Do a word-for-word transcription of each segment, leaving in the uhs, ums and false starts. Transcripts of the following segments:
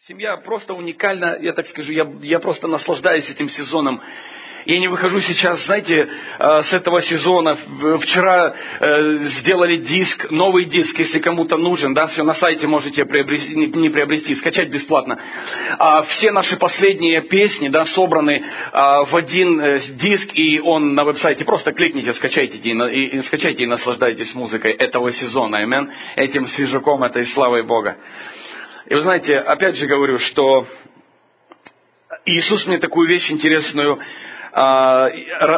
Семья просто уникальна, я так скажу, я, я просто наслаждаюсь этим сезоном. Я не выхожу сейчас, знаете, с этого сезона. Вчера сделали диск, новый диск, если кому-то нужен, да, все на сайте можете приобрести, не приобрести, скачать бесплатно. Все наши последние песни, да, собраны в один диск, и он на веб-сайте. Просто кликните, скачайте и, и, и скачайте и наслаждайтесь музыкой этого сезона, амен, этим свежаком, этой славой Бога. И вы знаете, опять же говорю, что Иисус мне такую вещь интересную а,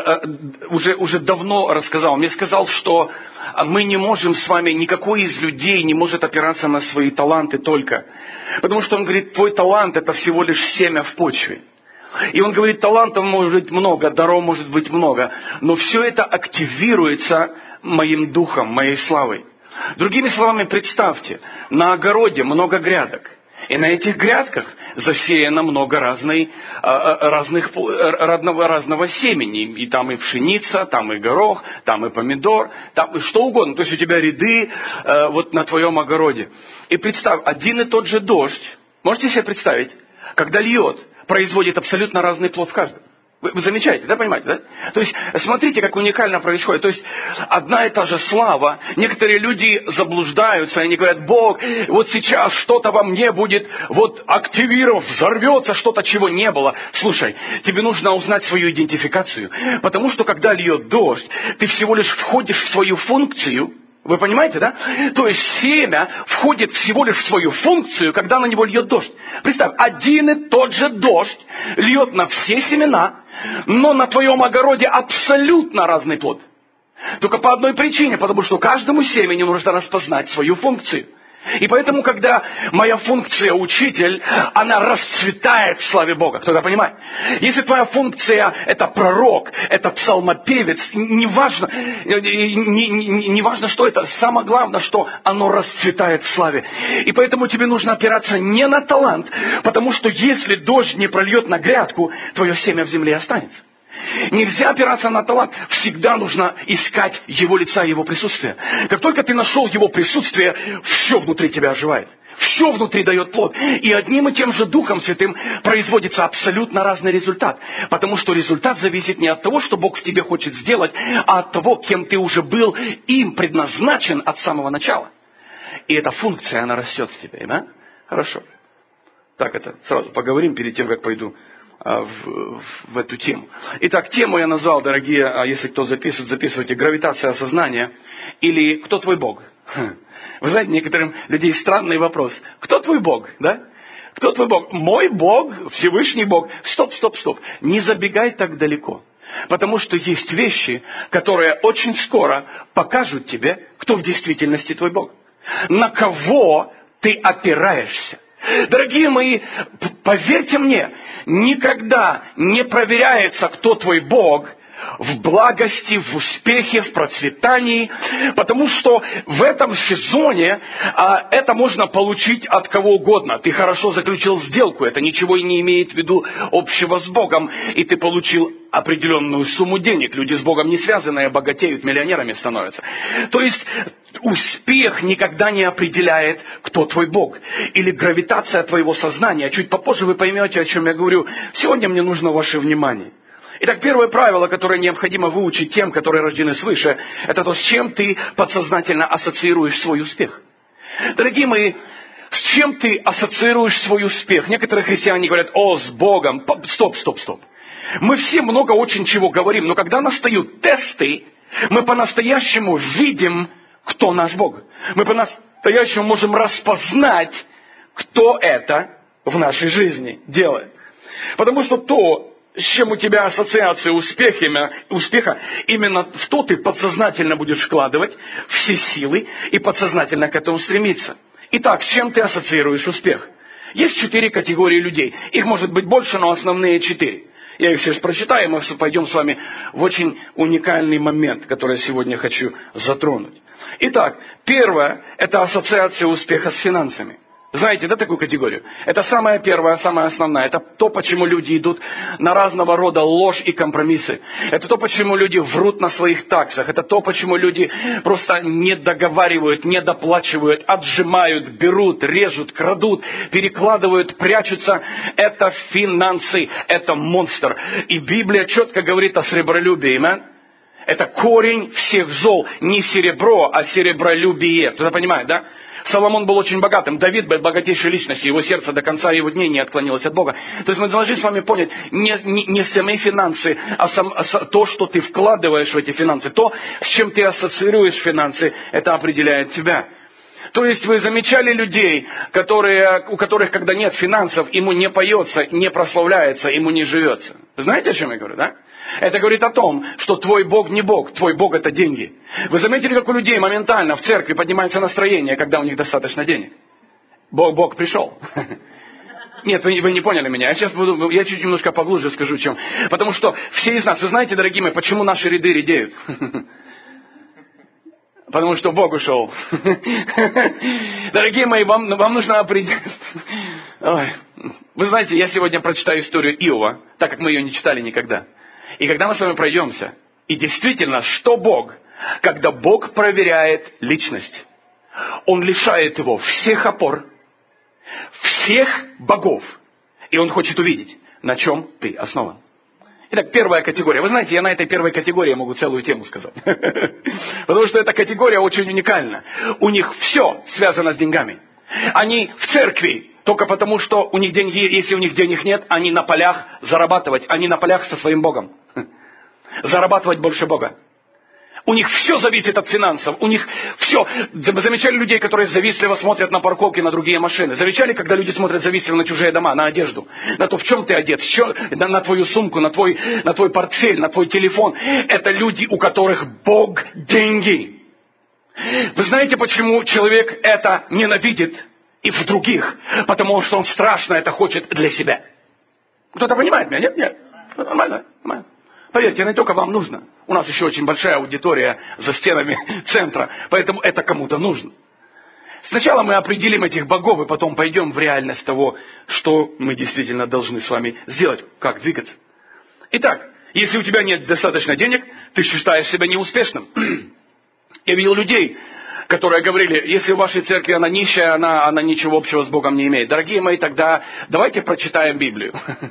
уже, уже давно рассказал. Мне сказал, что мы не можем с вами, никакой из людей не может опираться на свои таланты только. Потому что он говорит, твой талант это всего лишь семя в почве. И он говорит, талантов может быть много, даров может быть много, но все это активируется моим духом, моей славой. Другими словами, представьте, на огороде много грядок. И на этих грядках засеяно много разной, разных, разного, разного семени. И там и пшеница, там и горох, там и помидор, там и что угодно. То есть у тебя ряды вот на твоем огороде. И представь, один и тот же дождь, можете себе представить, когда льет, производит абсолютно разный плод в каждом. Вы, вы замечаете, да, понимаете, да? То есть, смотрите, как уникально происходит. То есть, одна и та же слава. Некоторые люди заблуждаются, они говорят, Бог, вот сейчас что-то во мне будет вот активировав, взорвется что-то, чего не было. Слушай, тебе нужно узнать свою идентификацию. Потому что, когда льет дождь, ты всего лишь входишь в свою функцию. Вы понимаете, да? То есть семя входит всего лишь в свою функцию, когда на него льет дождь. Представь, один и тот же дождь льет на все семена, но на твоем огороде абсолютно разный плод. Только по одной причине, потому что каждому семени нужно распознать свою функцию. И поэтому, когда моя функция учитель, она расцветает в славе Бога. Кто-то понимает? Если твоя функция это пророк, это псалмопевец, неважно, не, не, не важно, что это, самое главное, что оно расцветает в славе. И поэтому тебе нужно опираться не на талант, потому что если дождь не прольет на грядку, твое семя в земле останется. Нельзя опираться на талант. Всегда нужно искать его лица и его присутствие. Как только ты нашел его присутствие, все внутри тебя оживает. Все внутри дает плод. И одним и тем же Духом Святым производится абсолютно разный результат. Потому что результат зависит не от того, что Бог в тебе хочет сделать, а от того, кем ты уже был им предназначен от самого начала. И эта функция, она растет в тебе. Да? Хорошо. Так это сразу поговорим перед тем, как пойду В, в, в эту тему. Итак, тему я назвал, дорогие, если кто записывает, записывайте, гравитация сознания или кто твой Бог? Вы знаете, некоторым людей странный вопрос. Кто твой Бог? Да? Кто твой Бог? Мой Бог, Всевышний Бог. Стоп, стоп, стоп. Не забегай так далеко. Потому что есть вещи, которые очень скоро покажут тебе, кто в действительности твой Бог. На кого ты опираешься. Дорогие мои, поверьте мне, никогда не проверяется, кто твой Бог в благости, в успехе, в процветании, потому что в этом сезоне а, это можно получить от кого угодно. Ты хорошо заключил сделку, это ничего и не имеет в виду общего с Богом, и ты получил определенную сумму денег. Люди с Богом не связанные богатеют, миллионерами становятся. То есть успех никогда не определяет, кто твой Бог. Или гравитация твоего сознания. Чуть попозже вы поймете, о чем я говорю. Сегодня мне нужно ваше внимание. Итак, первое правило, которое необходимо выучить тем, которые рождены свыше, это то, с чем ты подсознательно ассоциируешь свой успех. Дорогие мои, с чем ты ассоциируешь свой успех? Некоторые христиане говорят, о, с Богом. Стоп, стоп, стоп. Мы все много очень чего говорим, но когда настают тесты, мы по-настоящему видим, кто наш Бог. Мы по-настоящему можем распознать, кто это в нашей жизни делает. Потому что то, с чем у тебя ассоциация успехами, успеха, именно в то ты подсознательно будешь вкладывать все силы и подсознательно к этому стремиться. Итак, с чем ты ассоциируешь успех? Есть четыре категории людей. Их может быть больше, но основные четыре. Я их сейчас прочитаю, и мы пойдем с вами в очень уникальный момент, который я сегодня хочу затронуть. Итак, первое – это ассоциация успеха с финансами. Знаете, да, такую категорию? Это самая первая, самая основная. Это то, почему люди идут на разного рода ложь и компромиссы. Это то, почему люди врут на своих таксах. Это то, почему люди просто не договаривают, не доплачивают, отжимают, берут, режут, крадут, перекладывают, прячутся. Это финансы, это монстр. И Библия четко говорит о сребролюбии. Amen? Это корень всех зол. Не серебро, а серебролюбие. Кто-то понимает, да? Соломон был очень богатым. Давид был богатейшей личностью. Его сердце до конца его дней не отклонилось от Бога. То есть мы должны с вами понять, не, не, не сами финансы, а, сам, а то, что ты вкладываешь в эти финансы. То, с чем ты ассоциируешь финансы, это определяет тебя. То есть вы замечали людей, которые, у которых, когда нет финансов, ему не поется, не прославляется, ему не живется. Знаете, о чем я говорю, да? Это говорит о том, что твой Бог не Бог, твой Бог это деньги. Вы заметили, как у людей моментально в церкви поднимается настроение, когда у них достаточно денег? Бог, Бог пришел. Нет, вы, вы не поняли меня. Я сейчас буду, я чуть немножко поглубже скажу, чем. Потому что все из нас, вы знаете, дорогие мои, почему наши ряды редеют? Потому что Бог ушел. Дорогие мои, вам, вам нужно определить. Ой. Вы знаете, я сегодня прочитаю историю Иова, так как мы ее не читали никогда. И когда мы с вами пройдемся, и действительно, что Бог, когда Бог проверяет личность, Он лишает его всех опор, всех богов, и Он хочет увидеть, на чем ты основан. Итак, первая категория. Вы знаете, я на этой первой категории могу целую тему сказать. Потому что эта категория очень уникальна. У них все связано с деньгами. Они в церкви только потому, что у них деньги, если у них денег нет, они на полях зарабатывать. Они на полях со своим Богом. Зарабатывать больше Бога. У них все зависит от финансов. У них все. Вы замечали людей, которые завистливо смотрят на парковки, на другие машины? Замечали, когда люди смотрят завистливо на чужие дома, на одежду? На то, в чем ты одет? Что, на, на твою сумку, на твой, на твой портфель, на твой телефон. Это люди, у которых Бог деньги. Вы знаете, почему человек это ненавидит и в других? Потому что он страшно это хочет для себя. Кто-то понимает меня? Нет? Нет. Нормально? Нормально. Поверьте, не только вам нужно. У нас еще очень большая аудитория за стенами центра, поэтому это кому-то нужно. Сначала мы определим этих богов, и потом пойдем в реальность того, что мы действительно должны с вами сделать, как двигаться. Итак, если у тебя нет достаточно денег, ты считаешь себя неуспешным. Я видел людей, которые говорили, если в вашей церкви она нищая, она, она ничего общего с Богом не имеет. Дорогие мои, тогда давайте прочитаем Библию.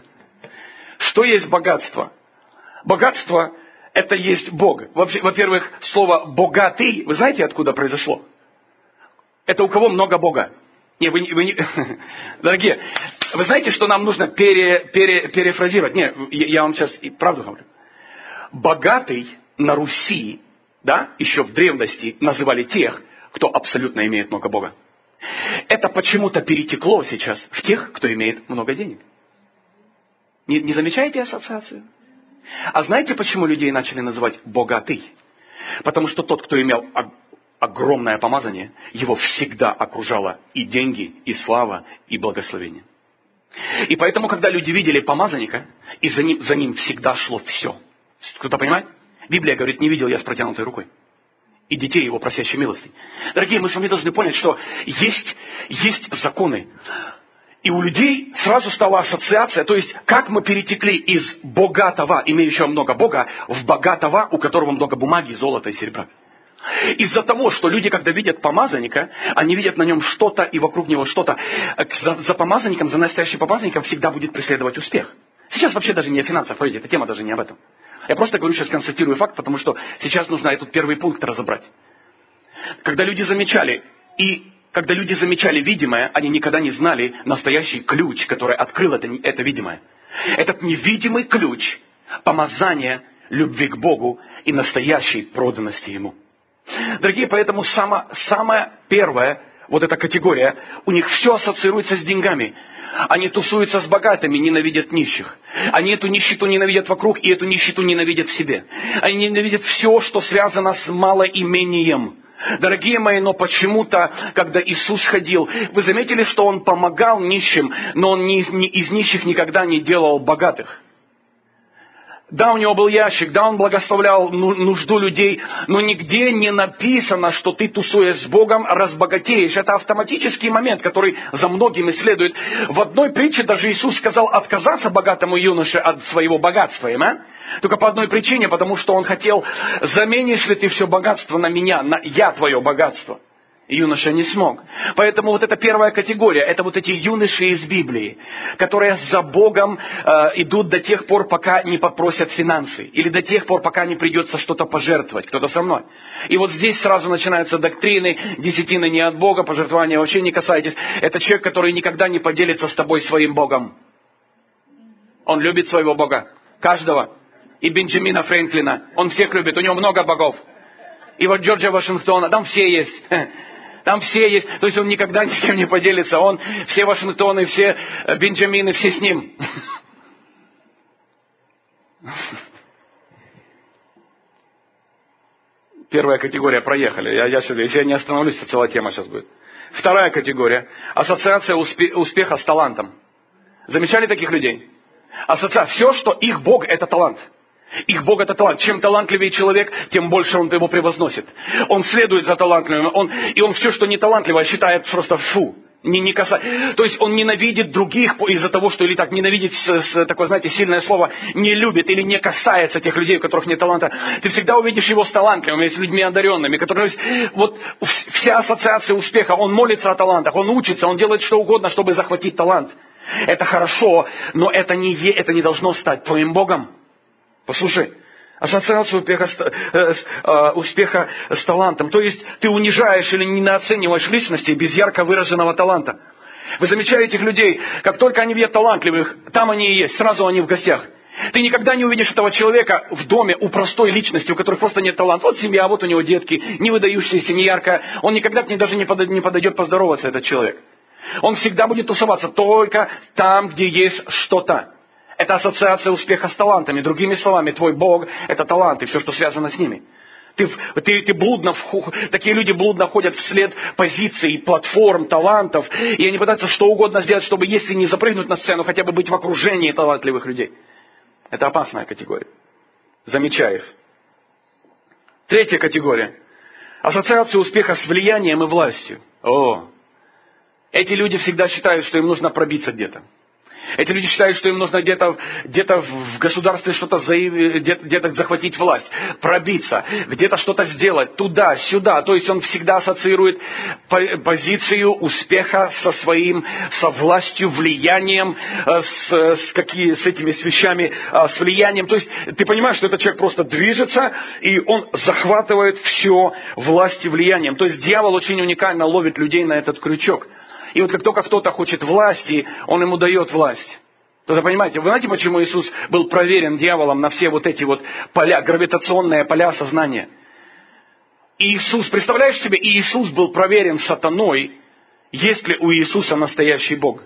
Что есть богатство? Богатство – это есть Бог. Во-первых, слово «богатый», вы знаете, откуда произошло? Это у кого много Бога? Не, вы, вы не... Дорогие, вы знаете, что нам нужно пере, пере, перефразировать? Не, я, я вам сейчас и правду говорю. Богатый на Руси, да, еще в древности называли тех, кто абсолютно имеет много Бога. Это почему-то перетекло сейчас в тех, кто имеет много денег. Не, не замечаете ассоциацию? А знаете, почему людей начали называть богатый? Потому что тот, кто имел огромное помазание, его всегда окружало и деньги, и слава, и благословение. И поэтому, когда люди видели помазанника, и за ним, за ним всегда шло все. Кто-то понимает? Библия говорит, не видел я с протянутой рукой. И детей его просящей милости. Дорогие, мы с вами должны понять, что есть, есть законы. И у людей сразу стала ассоциация, то есть как мы перетекли из богатого, имеющего много Бога, в богатого, у которого много бумаги, золота и серебра. Из-за того, что люди, когда видят помазанника, они видят на нем что-то и вокруг него что-то. За, за помазанником, за настоящим помазанником всегда будет преследовать успех. Сейчас вообще даже не о финансах, поверьте, эта тема даже не об этом. Я просто говорю, сейчас констатирую факт, потому что сейчас нужно этот первый пункт разобрать. Когда люди замечали и... Когда люди замечали видимое, они никогда не знали настоящий ключ, который открыл это, это видимое. Этот невидимый ключ помазания любви к Богу и настоящей проданности Ему. Дорогие, поэтому само, самая первая вот эта категория, у них все ассоциируется с деньгами. Они тусуются с богатыми, ненавидят нищих. Они эту нищету ненавидят вокруг, и эту нищету ненавидят в себе. Они ненавидят все, что связано с малоимением. Дорогие мои, но почему-то, когда Иисус ходил, вы заметили, что Он помогал нищим, но Он не из, не, из нищих никогда не делал богатых. Да, у него был ящик, да, он благословлял нужду людей, но нигде не написано, что ты, тусуясь с Богом, разбогатеешь. Это автоматический момент, который за многими следует. В одной притче даже Иисус сказал отказаться богатому юноше от своего богатства. Амен? Только по одной причине, потому что он хотел, заменишь ли ты все богатство на меня, на я твое богатство. И юноша не смог. Поэтому вот эта первая категория, это вот эти юноши из Библии, которые за Богом э, идут до тех пор, пока не попросят финансы. Или до тех пор, пока не придется что-то пожертвовать. Кто-то со мной. И вот здесь сразу начинаются доктрины, десятины не от Бога, пожертвования вообще не касайтесь. Это человек, который никогда не поделится с тобой своим Богом. Он любит своего Бога. Каждого. И Бенджамина Фрэнклина. Он всех любит. У него много богов. И вот Джорджа Вашингтона. Там все есть. Там все есть. То есть он никогда ни с кем не поделится. Он, все Вашингтоны, все Бенджамины, все с ним. Первая категория, проехали. Я, я, если я не остановлюсь, то целая тема сейчас будет. Вторая категория. Ассоциация успе, успеха с талантом. Замечали таких людей? Ассоциация. Все, что их Бог, это талант. Их Бог это талант. Чем талантливее человек, тем больше он его превозносит. Он следует за талантливым. Он, и он все, что не талантливое, считает просто фу. Не, не каса... То есть он ненавидит других из-за того, что, или так, ненавидит, такое, знаете, сильное слово, не любит или не касается тех людей, у которых нет таланта. Ты всегда увидишь его с талантливыми, с людьми одаренными, которые, вот вся ассоциация успеха, он молится о талантах, он учится, он делает что угодно, чтобы захватить талант. Это хорошо, но это не, это не должно стать твоим Богом. Послушай, ассоциация успеха с, э, э, успеха с талантом. То есть ты унижаешь или недооцениваешь личности без ярко выраженного таланта. Вы замечаете этих людей, как только они видят талантливых, там они и есть, сразу они в гостях. Ты никогда не увидишь этого человека в доме у простой личности, у которой просто нет таланта. Вот семья, вот у него детки, не выдающиеся, не ярко. Он никогда к ней даже не подойдет, не подойдет поздороваться, этот человек. Он всегда будет тусоваться только там, где есть что-то. Это ассоциация успеха с талантами. Другими словами, твой Бог – это таланты, все, что связано с ними. Ты, ты, ты блудно, такие люди блудно ходят вслед позиций, платформ, талантов, и они пытаются что угодно сделать, чтобы, если не запрыгнуть на сцену, хотя бы быть в окружении талантливых людей. Это опасная категория. Замечай их. Третья категория. Ассоциация успеха с влиянием и властью. О, эти люди всегда считают, что им нужно пробиться где-то. Эти люди считают, что им нужно где-то, где-то в государстве что-то заявить, где-то, где-то захватить власть, пробиться, где-то что-то сделать, туда, сюда. То есть он всегда ассоциирует позицию успеха со своим, со властью, влиянием, с, с, какие, с этими с вещами, с влиянием. То есть ты понимаешь, что этот человек просто движется, и он захватывает все властью, влиянием. То есть дьявол очень уникально ловит людей на этот крючок. И вот как только кто-то хочет власти, он ему дает власть. Кто-то понимаете, вы знаете, почему Иисус был проверен дьяволом на все вот эти вот поля, гравитационные поля сознания? Иисус, представляешь себе, Иисус был проверен сатаной, есть ли у Иисуса настоящий Бог?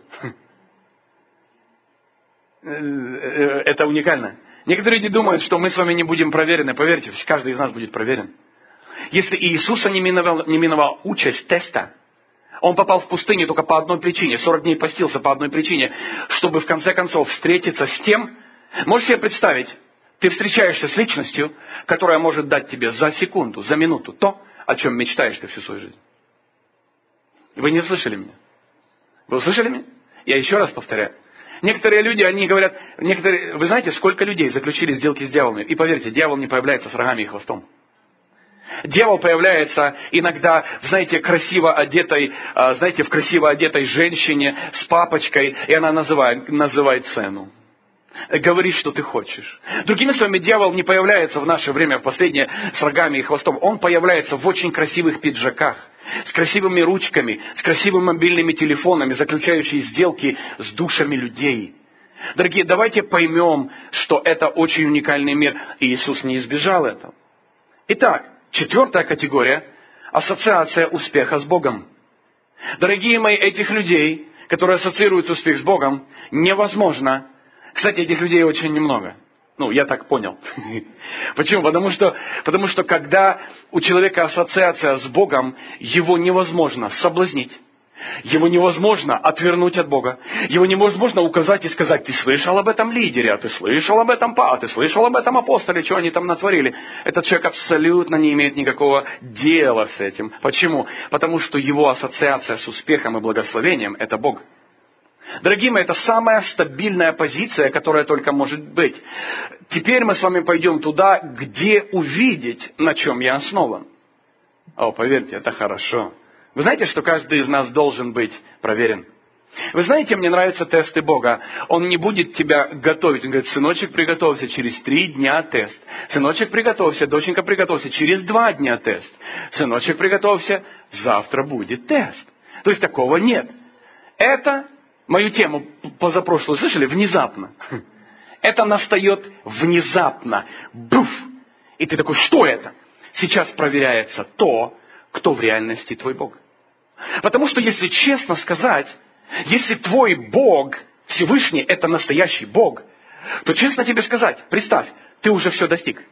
Это уникально. Некоторые люди думают, что мы с вами не будем проверены. Поверьте, каждый из нас будет проверен. Если Иисуса не миновал, не миновал участь теста, он попал в пустыню только по одной причине. сорок дней постился по одной причине. Чтобы в конце концов встретиться с тем. Можешь себе представить, ты встречаешься с личностью, которая может дать тебе за секунду, за минуту то, о чем мечтаешь ты всю свою жизнь. Вы не слышали меня? Вы услышали меня? Я еще раз повторяю. Некоторые люди, они говорят, некоторые, вы знаете, сколько людей заключили сделки с дьяволом? И поверьте, дьявол не появляется с рогами и хвостом. Дьявол появляется иногда, знаете, красиво одетой, знаете, в красиво одетой женщине с папочкой, и она называет, называет цену. Говорит, что ты хочешь. Другими словами, дьявол не появляется в наше время, в последнее, с рогами и хвостом. Он появляется в очень красивых пиджаках, с красивыми ручками, с красивыми мобильными телефонами, заключающими сделки с душами людей. Дорогие, давайте поймем, что это очень уникальный мир, и Иисус не избежал этого. Итак, четвертая категория – ассоциация успеха с Богом. Дорогие мои, этих людей, которые ассоциируют успех с Богом, невозможно. Кстати, этих людей очень немного. Ну, я так понял. Почему? Потому что, потому что когда у человека ассоциация с Богом, его невозможно соблазнить, Его невозможно отвернуть от Бога. Его невозможно указать и сказать: ты слышал об этом лидере, а ты слышал об этом па, а ты слышал об этом апостоле, что они там натворили. Этот человек абсолютно не имеет никакого дела с этим. Почему? Потому что его ассоциация с успехом и благословением – это Бог. Дорогие мои, это самая стабильная позиция, которая только может быть. Теперь мы с вами пойдем туда, где увидеть, на чем я основан. О, поверьте, это хорошо. Вы знаете, что каждый из нас должен быть проверен? Вы знаете, мне нравятся тесты Бога. Он не будет тебя готовить. Он говорит: сыночек, приготовься, через три дня тест. Сыночек, приготовься, доченька, приготовься, через два дня тест. Сыночек, приготовься, завтра будет тест. То есть такого нет. Это мою тему позапрошлую слышали? Внезапно. Это настает внезапно. Буф! И ты такой: что это? Сейчас проверяется то, кто в реальности твой Бог. Потому что, если честно сказать, если твой Бог, Всевышний, это настоящий Бог, то честно тебе сказать, представь, ты уже все достиг.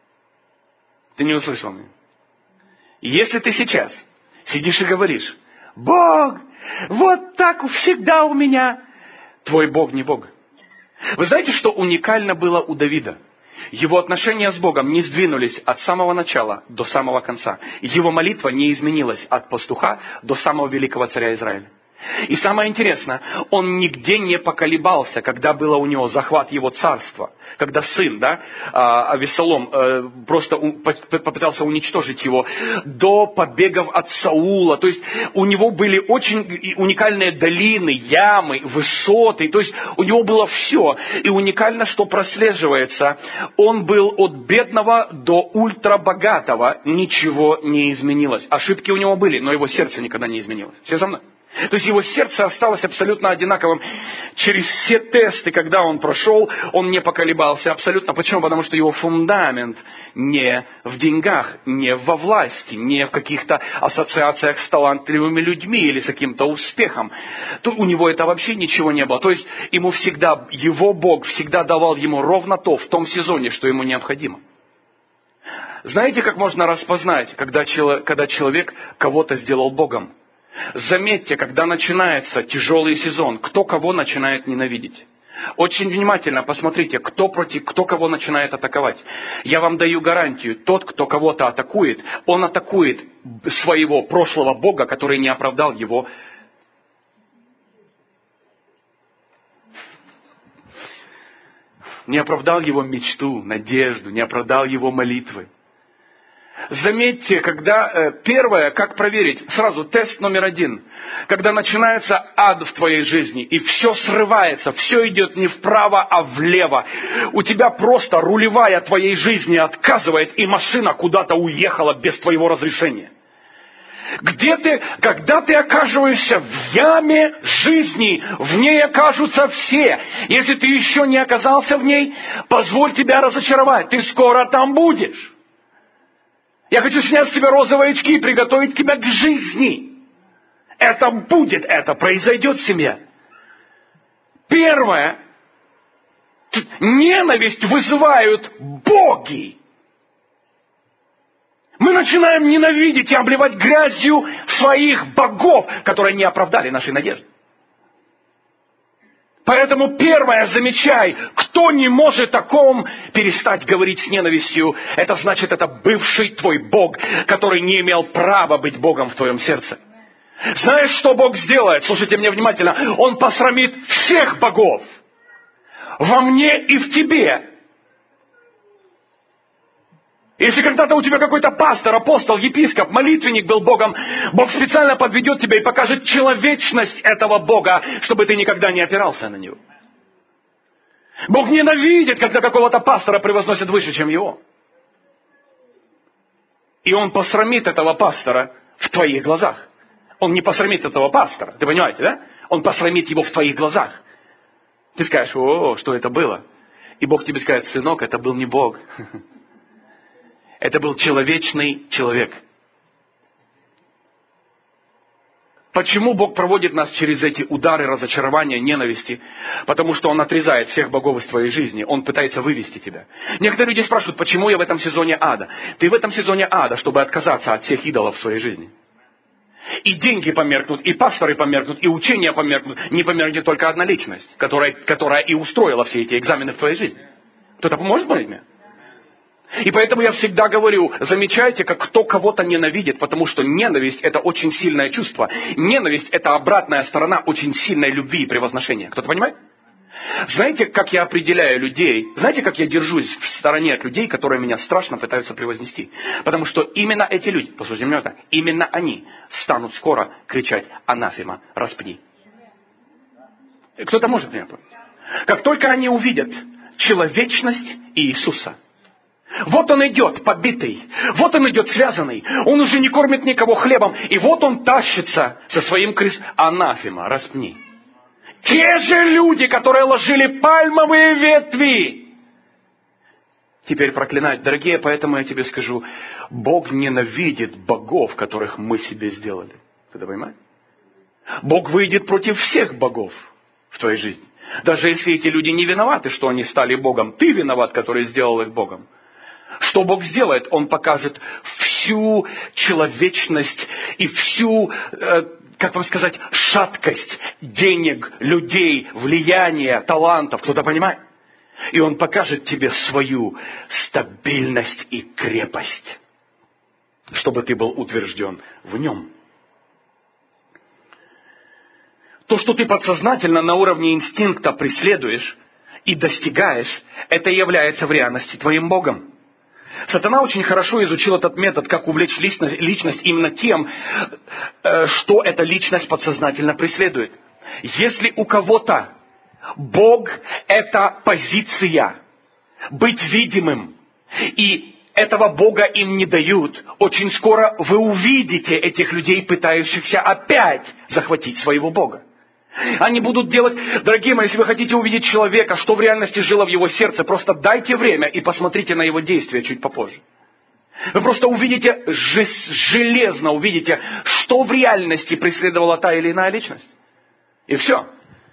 Ты не услышал меня. Если ты сейчас сидишь и говоришь: Бог, вот так всегда у меня, твой Бог не Бог. Вы знаете, что уникально было у Давида? Его отношения с Богом не сдвинулись от самого начала до самого конца. Его молитва не изменилась от пастуха до самого великого царя Израиля. И самое интересное, он нигде не поколебался, когда было у него захват его царства, когда сын, да, Авессалом просто попытался уничтожить его, до побегов от Саула. То есть у него были очень уникальные долины, ямы, высоты. То есть у него было все. И уникально, что прослеживается, он был от бедного до ультрабогатого, ничего не изменилось. Ошибки у него были, но его сердце никогда не изменилось. Все со мной? То есть его сердце осталось абсолютно одинаковым. Через все тесты, когда он прошел, он не поколебался абсолютно. Почему? Потому что его фундамент не в деньгах, не во власти, не в каких-то ассоциациях с талантливыми людьми или с каким-то успехом. То у него это вообще ничего не было. То есть ему всегда, его Бог всегда давал ему ровно то в том сезоне, что ему необходимо. Знаете, как можно распознать, когда человек кого-то сделал Богом? Заметьте, когда начинается тяжелый сезон, кто кого начинает ненавидеть. Очень внимательно посмотрите, кто против, кто кого начинает атаковать. Я вам даю гарантию, тот, кто кого-то атакует, он атакует своего прошлого Бога, который не оправдал его. Не оправдал его мечту, надежду, не оправдал его молитвы. Заметьте, когда э, первое, как проверить, сразу тест номер один. Когда начинается ад в твоей жизни, и все срывается, все идет не вправо, а влево. У тебя просто рулевая твоей жизни отказывает, и машина куда-то уехала без твоего разрешения. Где ты, когда ты оказываешься в яме жизни, в ней окажутся все. Если ты еще не оказался в ней, позволь тебя разочаровать, ты скоро там будешь. Я хочу снять с тебя розовые очки и приготовить тебя к жизни. Это будет, это произойдет в семье. Первое. Ненависть вызывают боги. Мы начинаем ненавидеть и обливать грязью своих богов, которые не оправдали нашей надежды. Поэтому первое, замечай, кто не может о ком перестать говорить с ненавистью, это значит, это бывший твой Бог, который не имел права быть Богом в твоем сердце. Знаешь, что Бог сделает? Слушайте меня внимательно. Он посрамит всех богов во мне и в тебе. Если когда-то у тебя какой-то пастор, апостол, епископ, молитвенник был Богом, Бог специально подведет тебя и покажет человечность этого Бога, чтобы ты никогда не опирался на него. Бог ненавидит, когда какого-то пастора превозносят выше, чем его. И он посрамит этого пастора в твоих глазах. Он не посрамит этого пастора, ты понимаете, да? Он посрамит его в твоих глазах. Ты скажешь: о, что это было? И Бог тебе скажет: сынок, это был не Бог. Это был человечный человек. Почему Бог проводит нас через эти удары, разочарования, ненависти? Потому что Он отрезает всех богов из твоей жизни. Он пытается вывести тебя. Некоторые люди спрашивают: почему я в этом сезоне ада? Ты в этом сезоне ада, чтобы отказаться от всех идолов в своей жизни. И деньги померкнут, и пасторы померкнут, и учения померкнут. Не померкнет только одна личность, которая, которая и устроила все эти экзамены в твоей жизни. Кто-то поможет понять мне? И поэтому я всегда говорю, замечайте, как кто кого-то ненавидит, потому что ненависть – это очень сильное чувство. Ненависть – это обратная сторона очень сильной любви и превозношения. Кто-то понимает? Знаете, как я определяю людей? Знаете, как я держусь в стороне от людей, которые меня страшно пытаются превознести? Потому что именно эти люди, послушайте меня так, именно они станут скоро кричать «Анафема, распни». Кто-то может меня понять? Как только они увидят человечность Иисуса, вот он идет побитый, вот он идет связанный, он уже не кормит никого хлебом, и вот он тащится со своим крестом. Анафема, распни. Те же люди, которые ложили пальмовые ветви, теперь проклинают. Дорогие, поэтому я тебе скажу, Бог ненавидит богов, которых мы себе сделали. Ты это понимаешь? Бог выйдет против всех богов в твоей жизни. Даже если эти люди не виноваты, что они стали Богом, ты виноват, который сделал их Богом. Что Бог сделает? Он покажет всю человечность и всю, э, как вам сказать, шаткость денег, людей, влияния, талантов. Кто-то понимает? И Он покажет тебе свою стабильность и крепость, чтобы ты был утвержден в Нем. То, что ты подсознательно на уровне инстинкта преследуешь и достигаешь, это и является в реальности твоим Богом. Сатана очень хорошо изучил этот метод, как увлечь личность, личность именно тем, что эта личность подсознательно преследует. Если у кого-то Бог – это позиция, быть видимым, и этого Бога им не дают, очень скоро вы увидите этих людей, пытающихся опять захватить своего Бога. Они будут делать, дорогие мои, если вы хотите увидеть человека, что в реальности жило в его сердце, просто дайте время и посмотрите на его действия чуть попозже. Вы просто увидите, железно увидите, что в реальности преследовала та или иная личность. И все.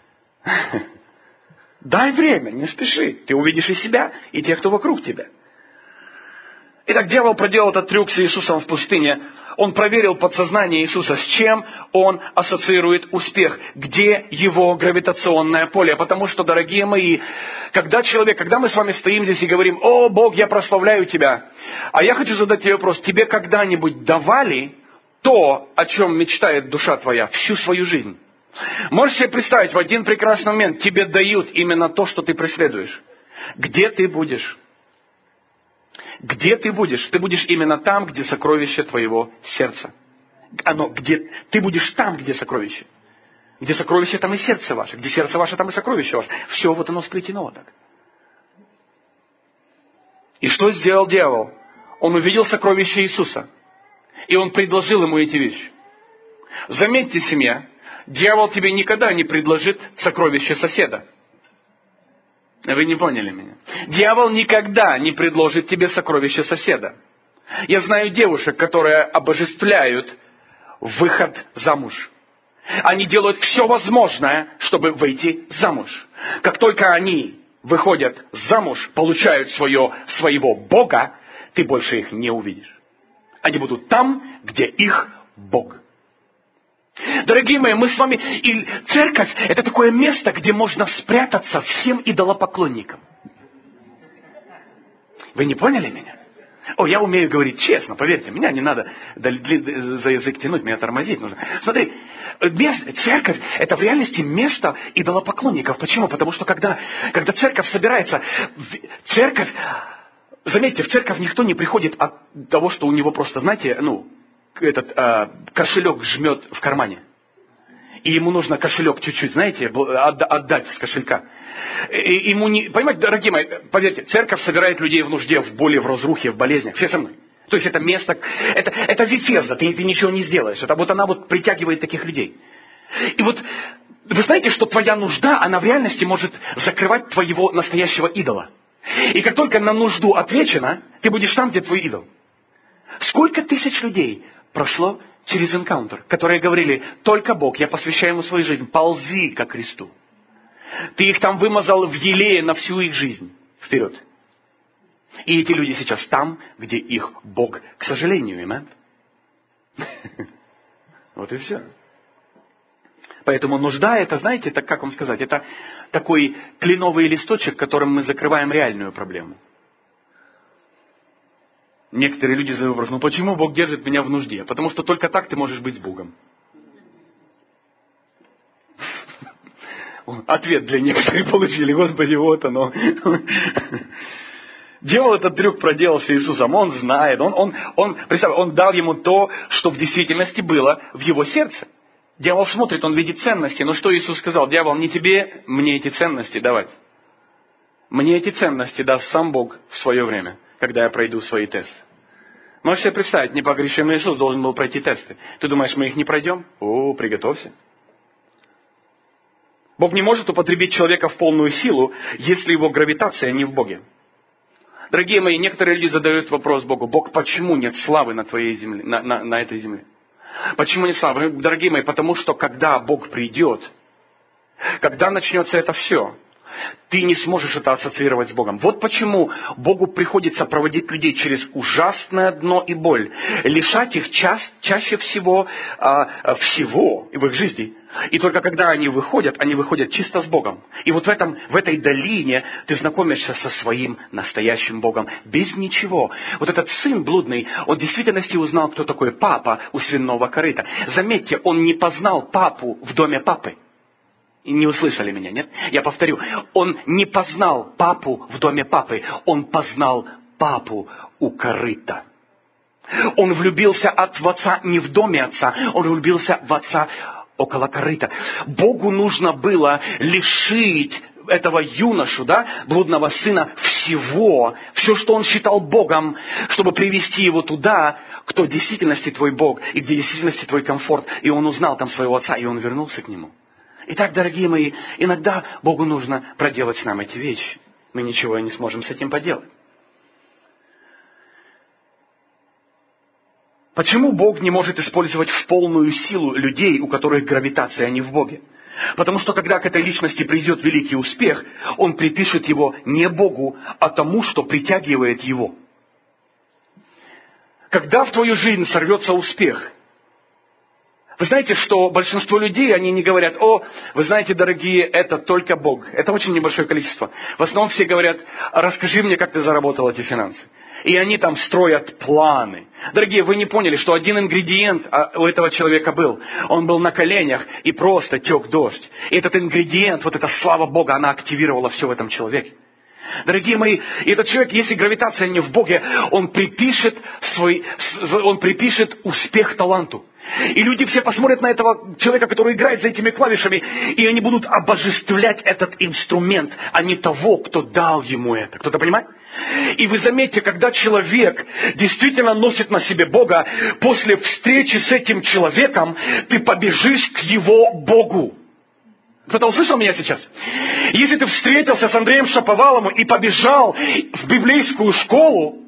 Дай время, не спеши. Ты увидишь и себя, и тех, кто вокруг тебя. Итак, дьявол проделал этот трюк с Иисусом в пустыне. Он проверил подсознание Иисуса, с чем он ассоциирует успех, где его гравитационное поле. Потому что, дорогие мои, когда человек, когда мы с вами стоим здесь и говорим: «О, Бог, я прославляю Тебя», а я хочу задать тебе вопрос: тебе когда-нибудь давали то, о чем мечтает душа твоя всю свою жизнь? Можешь себе представить, в один прекрасный момент тебе дают именно то, что ты преследуешь. Где ты будешь? Где ты будешь? Ты будешь именно там, где сокровище твоего сердца. Оно, где, ты будешь там, где сокровище. Где сокровище, там и сердце ваше. Где сердце ваше, там и сокровище ваше. Все вот оно сплетено вот так. И что сделал дьявол? Он увидел сокровище Иисуса. И он предложил ему эти вещи. Заметьте, семья, дьявол тебе никогда не предложит сокровище соседа. Вы не поняли меня. Дьявол никогда не предложит тебе сокровище соседа. Я знаю девушек, которые обожествляют выход замуж. Они делают все возможное, чтобы выйти замуж. Как только они выходят замуж, получают свое, своего Бога, ты больше их не увидишь. Они будут там, где их Бог. Дорогие мои, мы с вами... И церковь – это такое место, где можно спрятаться всем идолопоклонникам. Вы не поняли меня? О, я умею говорить честно, поверьте, меня не надо за язык тянуть, меня тормозить нужно. Смотри, церковь – это в реальности место идолопоклонников. Почему? Потому что когда, когда церковь собирается, церковь, заметьте, в церковь никто не приходит от того, что у него просто, знаете, ну, этот э, кошелек жмет в кармане. И ему нужно кошелек чуть-чуть, знаете, отдать с кошелька. И ему не... Понимаете, дорогие мои, поверьте, церковь собирает людей в нужде, в боли, в разрухе, в болезнях. Все со мной. То есть это место, это, это Вифезда, ты, ты ничего не сделаешь. Это вот она вот притягивает таких людей. И вот вы знаете, что твоя нужда, она в реальности может закрывать твоего настоящего идола. И как только на нужду отвечено, ты будешь там, где твой идол. Сколько тысяч людей прошло через энкаунтер, которые говорили: только Бог, я посвящаю ему свою жизнь, ползи ко кресту. Ты их там вымазал в елее на всю их жизнь. Вперед. И эти люди сейчас там, где их Бог, к сожалению, amen? Вот и все. Поэтому нужда это, знаете, это, как вам сказать, это такой кленовый листочек, которым мы закрываем реальную проблему. Некоторые люди задают вопрос, ну почему Бог держит меня в нужде? Потому что только так ты можешь быть с Богом. Ответ для некоторых получили, Господи, вот оно. Дьявол этот трюк проделал с Иисусом, он знает, он, он, он, представь, он дал ему то, что в действительности было в его сердце. Дьявол смотрит, он видит ценности, но что Иисус сказал? Дьявол, не тебе мне эти ценности давать. Мне эти ценности даст сам Бог в свое время, когда я пройду свои тесты. Можешь себе представить, непогрешимый Иисус должен был пройти тесты. Ты думаешь, мы их не пройдем? О, приготовься. Бог не может употребить человека в полную силу, если его гравитация не в Боге. Дорогие мои, некоторые люди задают вопрос Богу: Бог, почему нет славы на твоей земле, на, на, на этой земле? Почему нет славы? Дорогие мои, потому что когда Бог придет, когда начнется это все, ты не сможешь это ассоциировать с Богом. Вот почему Богу приходится проводить людей через ужасное дно и боль, лишать их ча- чаще всего а, всего в их жизни. И только когда они выходят, они выходят чисто с Богом. И вот в, этом, в этой долине ты знакомишься со своим настоящим Богом. Без ничего. Вот этот сын блудный, он в действительности узнал, кто такой папа у свиного корыта. Заметьте, он не познал папу в доме папы. И не услышали меня, нет? Я повторю. Он не познал папу в доме папы. Он познал папу у корыта. Он влюбился от в отца не в доме отца. Он влюбился в отца около корыта. Богу нужно было лишить этого юношу, да, блудного сына, всего, все, что он считал Богом, чтобы привести его туда, кто в действительности твой Бог, и где в действительности твой комфорт. И он узнал там своего отца, и он вернулся к нему. Итак, дорогие мои, иногда Богу нужно проделать с нам эти вещи. Мы ничего не сможем с этим поделать. Почему Бог не может использовать в полную силу людей, у которых гравитация не в Боге? Потому что когда к этой личности придет великий успех, он припишет его не Богу, а тому, что притягивает его. Когда в твою жизнь сорвется успех, вы знаете, что большинство людей, они не говорят: о, вы знаете, дорогие, это только Бог. Это очень небольшое количество. В основном все говорят: расскажи мне, как ты заработал эти финансы. И они там строят планы. Дорогие, вы не поняли, что один ингредиент у этого человека был. Он был на коленях, и просто тек дождь. И этот ингредиент, вот эта слава Бога, она активировала все в этом человеке. Дорогие мои, этот человек, если гравитация не в Боге, он припишет, свой, он припишет успех таланту. И люди все посмотрят на этого человека, который играет за этими клавишами, и они будут обожествлять этот инструмент, а не того, кто дал ему это. Кто-то понимает? И вы заметите, когда человек действительно носит на себе Бога, после встречи с этим человеком ты побежишь к его Богу. Кто-то услышал меня сейчас? Если ты встретился с Андреем Шаповаловым и побежал в библейскую школу,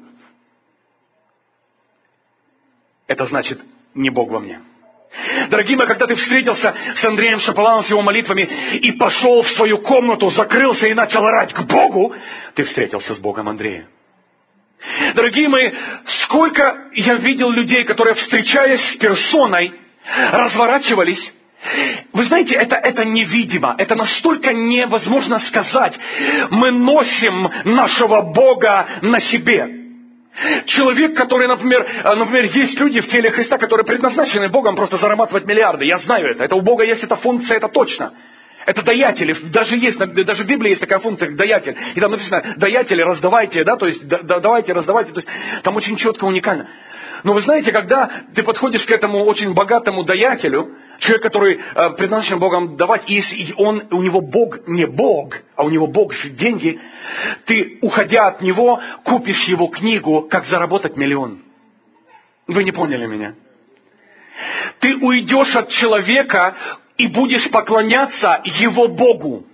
это значит, не Бог во мне. Дорогие мои, когда ты встретился с Андреем Шаповаловым, с его молитвами, и пошел в свою комнату, закрылся и начал орать к Богу, ты встретился с Богом Андрея. Дорогие мои, сколько я видел людей, которые, встречаясь с персоной, разворачивались. Вы знаете, это, это невидимо, это настолько невозможно сказать. Мы носим нашего Бога на себе. Человек, который, например, например, есть люди в теле Христа, которые предназначены Богом просто зарабатывать миллиарды. Я знаю это. Это у Бога есть эта функция, это точно. Это даятели. Даже есть, даже в Библии есть такая функция, как даятель. И там написано: даятели, раздавайте, да, то есть да, давайте, раздавайте. То есть там очень четко, уникально. Но вы знаете, когда ты подходишь к этому очень богатому даятелю, человек, который э, предназначен Богом давать, и если он, у него Бог не Бог, а у него Бог же деньги, ты, уходя от него, купишь его книгу «Как заработать миллион». Вы не поняли меня? Ты уйдешь от человека и будешь поклоняться его Богу.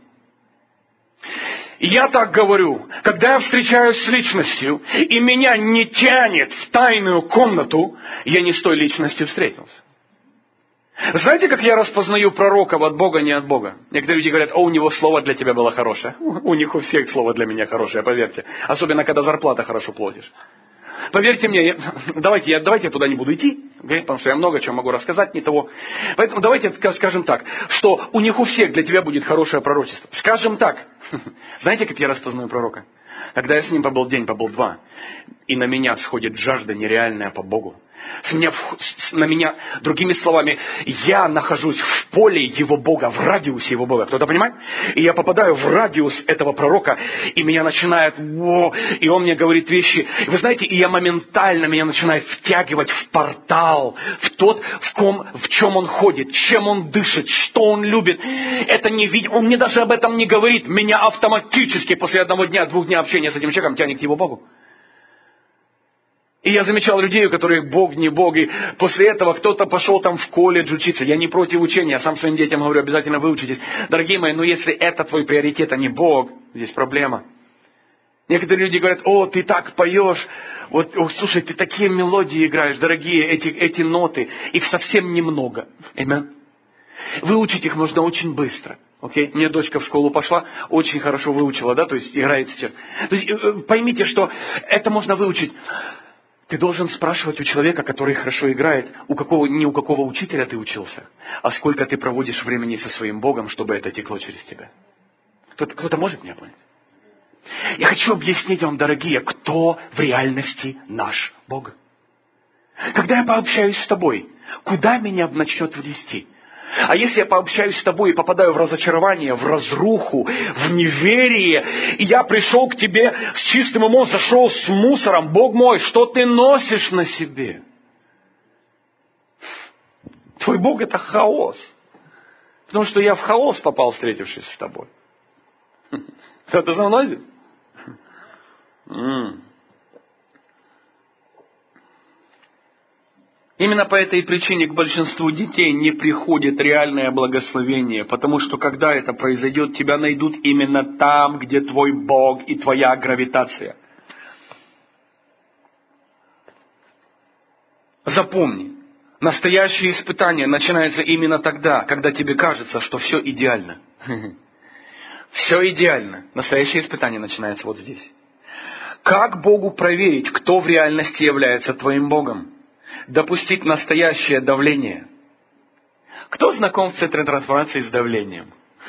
Я так говорю, когда я встречаюсь с личностью, и меня не тянет в тайную комнату, я не с той личностью встретился. Знаете, как я распознаю пророков от Бога, не от Бога? Некоторые люди говорят: о, у него слово для тебя было хорошее. У них у всех слово для меня хорошее, поверьте. Особенно, когда зарплата хорошо платишь. Поверьте мне, я, давайте, я, давайте я туда не буду идти. Okay? Потому что я много чего могу рассказать, не того. Поэтому давайте скажем так, что у них у всех для тебя будет хорошее пророчество. Скажем так. Знаете, как я распознаю пророка? Когда я с ним побыл день, побыл два, и на меня сходит жажда нереальная по Богу. С меня, на меня, другими словами, я нахожусь в поле его Бога, в радиусе его Бога. Кто-то понимает? И я попадаю в радиус этого пророка, и меня начинает, о, и он мне говорит вещи. Вы знаете, и я моментально, меня начинает втягивать в портал, в тот, в, ком, в чем он ходит, чем он дышит, что он любит. Это не видит, он мне даже об этом не говорит. Меня автоматически после одного дня, двух дней общения с этим человеком тянет к его Богу. И я замечал людей, у которых Бог не Бог, и после этого кто-то пошел там в колледж учиться. Я не против учения, я сам своим детям говорю, обязательно выучитесь. Дорогие мои, но если это твой приоритет, а не Бог, здесь проблема. Некоторые люди говорят, о, ты так поешь, вот, о, слушай, ты такие мелодии играешь, дорогие, эти, эти ноты, их совсем немного. Аминь. Выучить их можно очень быстро. Окей? Мне дочка в школу пошла, очень хорошо выучила, да, то есть играет сейчас. То есть, поймите, что это можно выучить. Ты должен спрашивать у человека, который хорошо играет, у какого, не у какого учителя ты учился, а сколько ты проводишь времени со своим Богом, чтобы это текло через тебя. Кто-то, кто-то может меня понять? Я хочу объяснить вам, дорогие, кто в реальности наш Бог. Когда я пообщаюсь с тобой, куда меня начнет вести? А если я пообщаюсь с тобой и попадаю в разочарование, в разруху, в неверие, и я пришел к тебе с чистым умом, зашел с мусором, Бог мой, что ты носишь на себе? Твой Бог — это хаос. Потому что я в хаос попал, встретившись с тобой. Кто-то за мной здесь? Именно по этой причине к большинству детей не приходит реальное благословение, потому что когда это произойдет, тебя найдут именно там, где твой Бог и твоя гравитация. Запомни, настоящее испытание начинается именно тогда, когда тебе кажется, что все идеально. Все идеально. Настоящее испытание начинается вот здесь. Как Богу проверить, кто в реальности является твоим Богом? Допустить настоящее давление. Кто знаком в центре трансформации с давлением?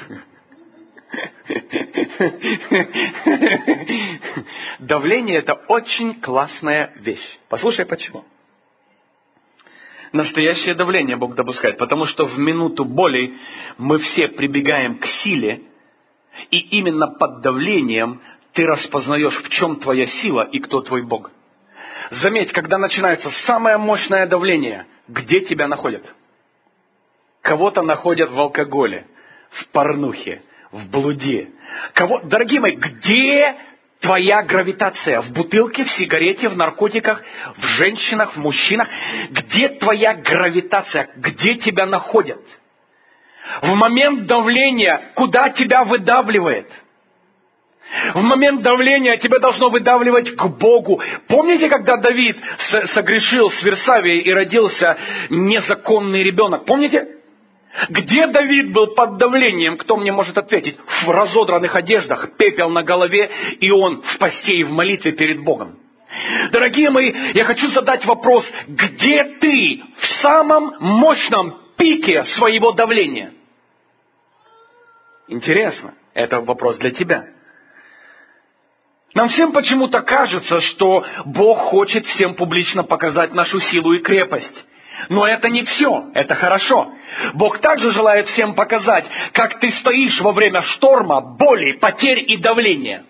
Давление — это очень классная вещь. Послушай, почему. Настоящее давление Бог допускает, потому что в минуту боли мы все прибегаем к силе, и именно под давлением ты распознаешь, в чем твоя сила и кто твой Бог. Заметь, когда начинается самое мощное давление, где тебя находят? Кого-то находят в алкоголе, в порнухе, в блуде. Кого... Дорогие мои, где твоя гравитация? В бутылке, в сигарете, в наркотиках, в женщинах, в мужчинах? Где твоя гравитация? Где тебя находят? В момент давления, куда тебя выдавливает? В момент давления тебя должно выдавливать к Богу. Помните, когда Давид согрешил с Версавией и родился незаконный ребенок? Помните? Где Давид был под давлением? Кто мне может ответить? В разодранных одеждах, пепел на голове, и он в посте и в молитве перед Богом. Дорогие мои, я хочу задать вопрос. Где ты в самом мощном пике своего давления? Интересно. Это вопрос для тебя. Нам всем почему-то кажется, что Бог хочет всем публично показать нашу силу и крепость. Но это не все, это хорошо. Бог также желает всем показать, как ты стоишь во время шторма, боли, потерь и давления.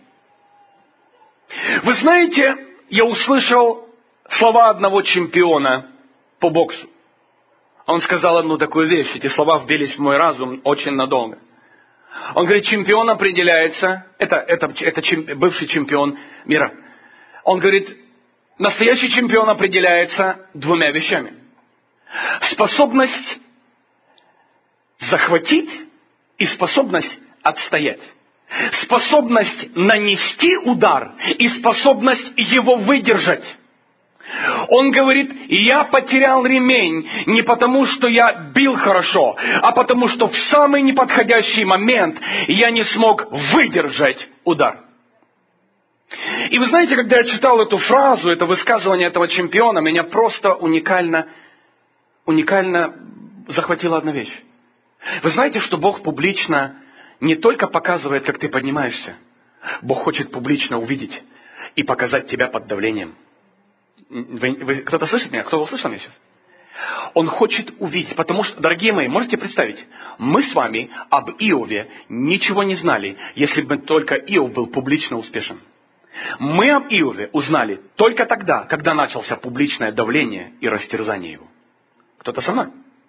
Вы знаете, я услышал слова одного чемпиона по боксу. Он сказал одну такую вещь, эти слова вбились в мой разум очень надолго. Он говорит, чемпион определяется, это, это, это чем, бывший чемпион мира. Он говорит, настоящий чемпион определяется двумя вещами. Способность захватить и способность отстоять. Способность нанести удар и способность его выдержать. Он говорит, я потерял ремень не потому, что я бил хорошо, а потому, что в самый неподходящий момент я не смог выдержать удар. И вы знаете, когда я читал эту фразу, это высказывание этого чемпиона, меня просто уникально уникально захватила одна вещь. Вы знаете, что Бог публично не только показывает, как ты поднимаешься. Бог хочет публично увидеть и показать тебя под давлением. Вы, вы, кто-то слышит меня? Кто услышал меня сейчас? Он хочет увидеть, потому что, дорогие мои, можете представить, мы с вами об Иове ничего не знали, если бы только Иов был публично успешен. Мы об Иове узнали только тогда, когда начался публичное давление и растерзание его. Кто-то со мной?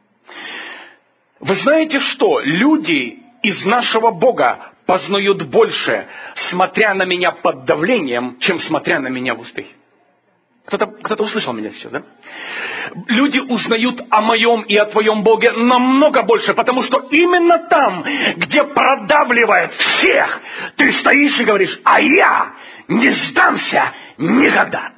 Вы знаете что? Люди из нашего Бога познают больше, смотря на меня под давлением, чем смотря на меня в успехе. Кто-то, кто-то услышал меня сейчас, да? Люди узнают о моем и о твоем Боге намного больше, потому что именно там, где продавливает всех, ты стоишь и говоришь: а я не сдамся никогда.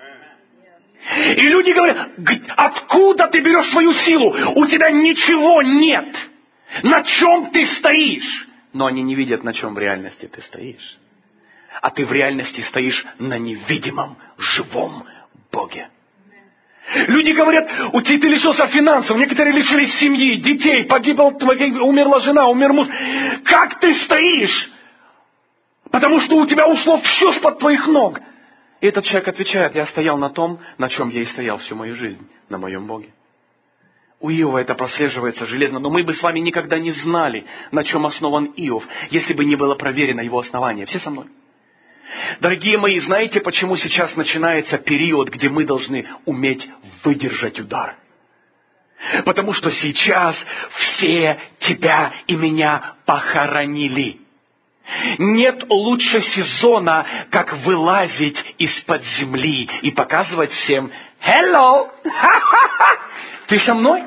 И люди говорят: откуда ты берешь свою силу? У тебя ничего нет. На чем ты стоишь? Но они не видят, на чем в реальности ты стоишь. А ты в реальности стоишь на невидимом, живом Боге. Люди говорят: у тебя ты лишился финансов, некоторые лишились семьи, детей, погибла, умерла жена, умер муж. Как ты стоишь? Потому что у тебя ушло все с-под твоих ног. И этот человек отвечает: я стоял на том, на чем я и стоял всю мою жизнь, на моем Боге. У Иова это прослеживается железно, но мы бы с вами никогда не знали, на чем основан Иов, если бы не было проверено его основание. Все со мной? Дорогие мои, знаете, почему сейчас начинается период, где мы должны уметь выдержать удар? Потому что сейчас все тебя и меня похоронили. Нет лучше сезона, как вылазить из-под земли и показывать всем: «Hello! Ты со мной?»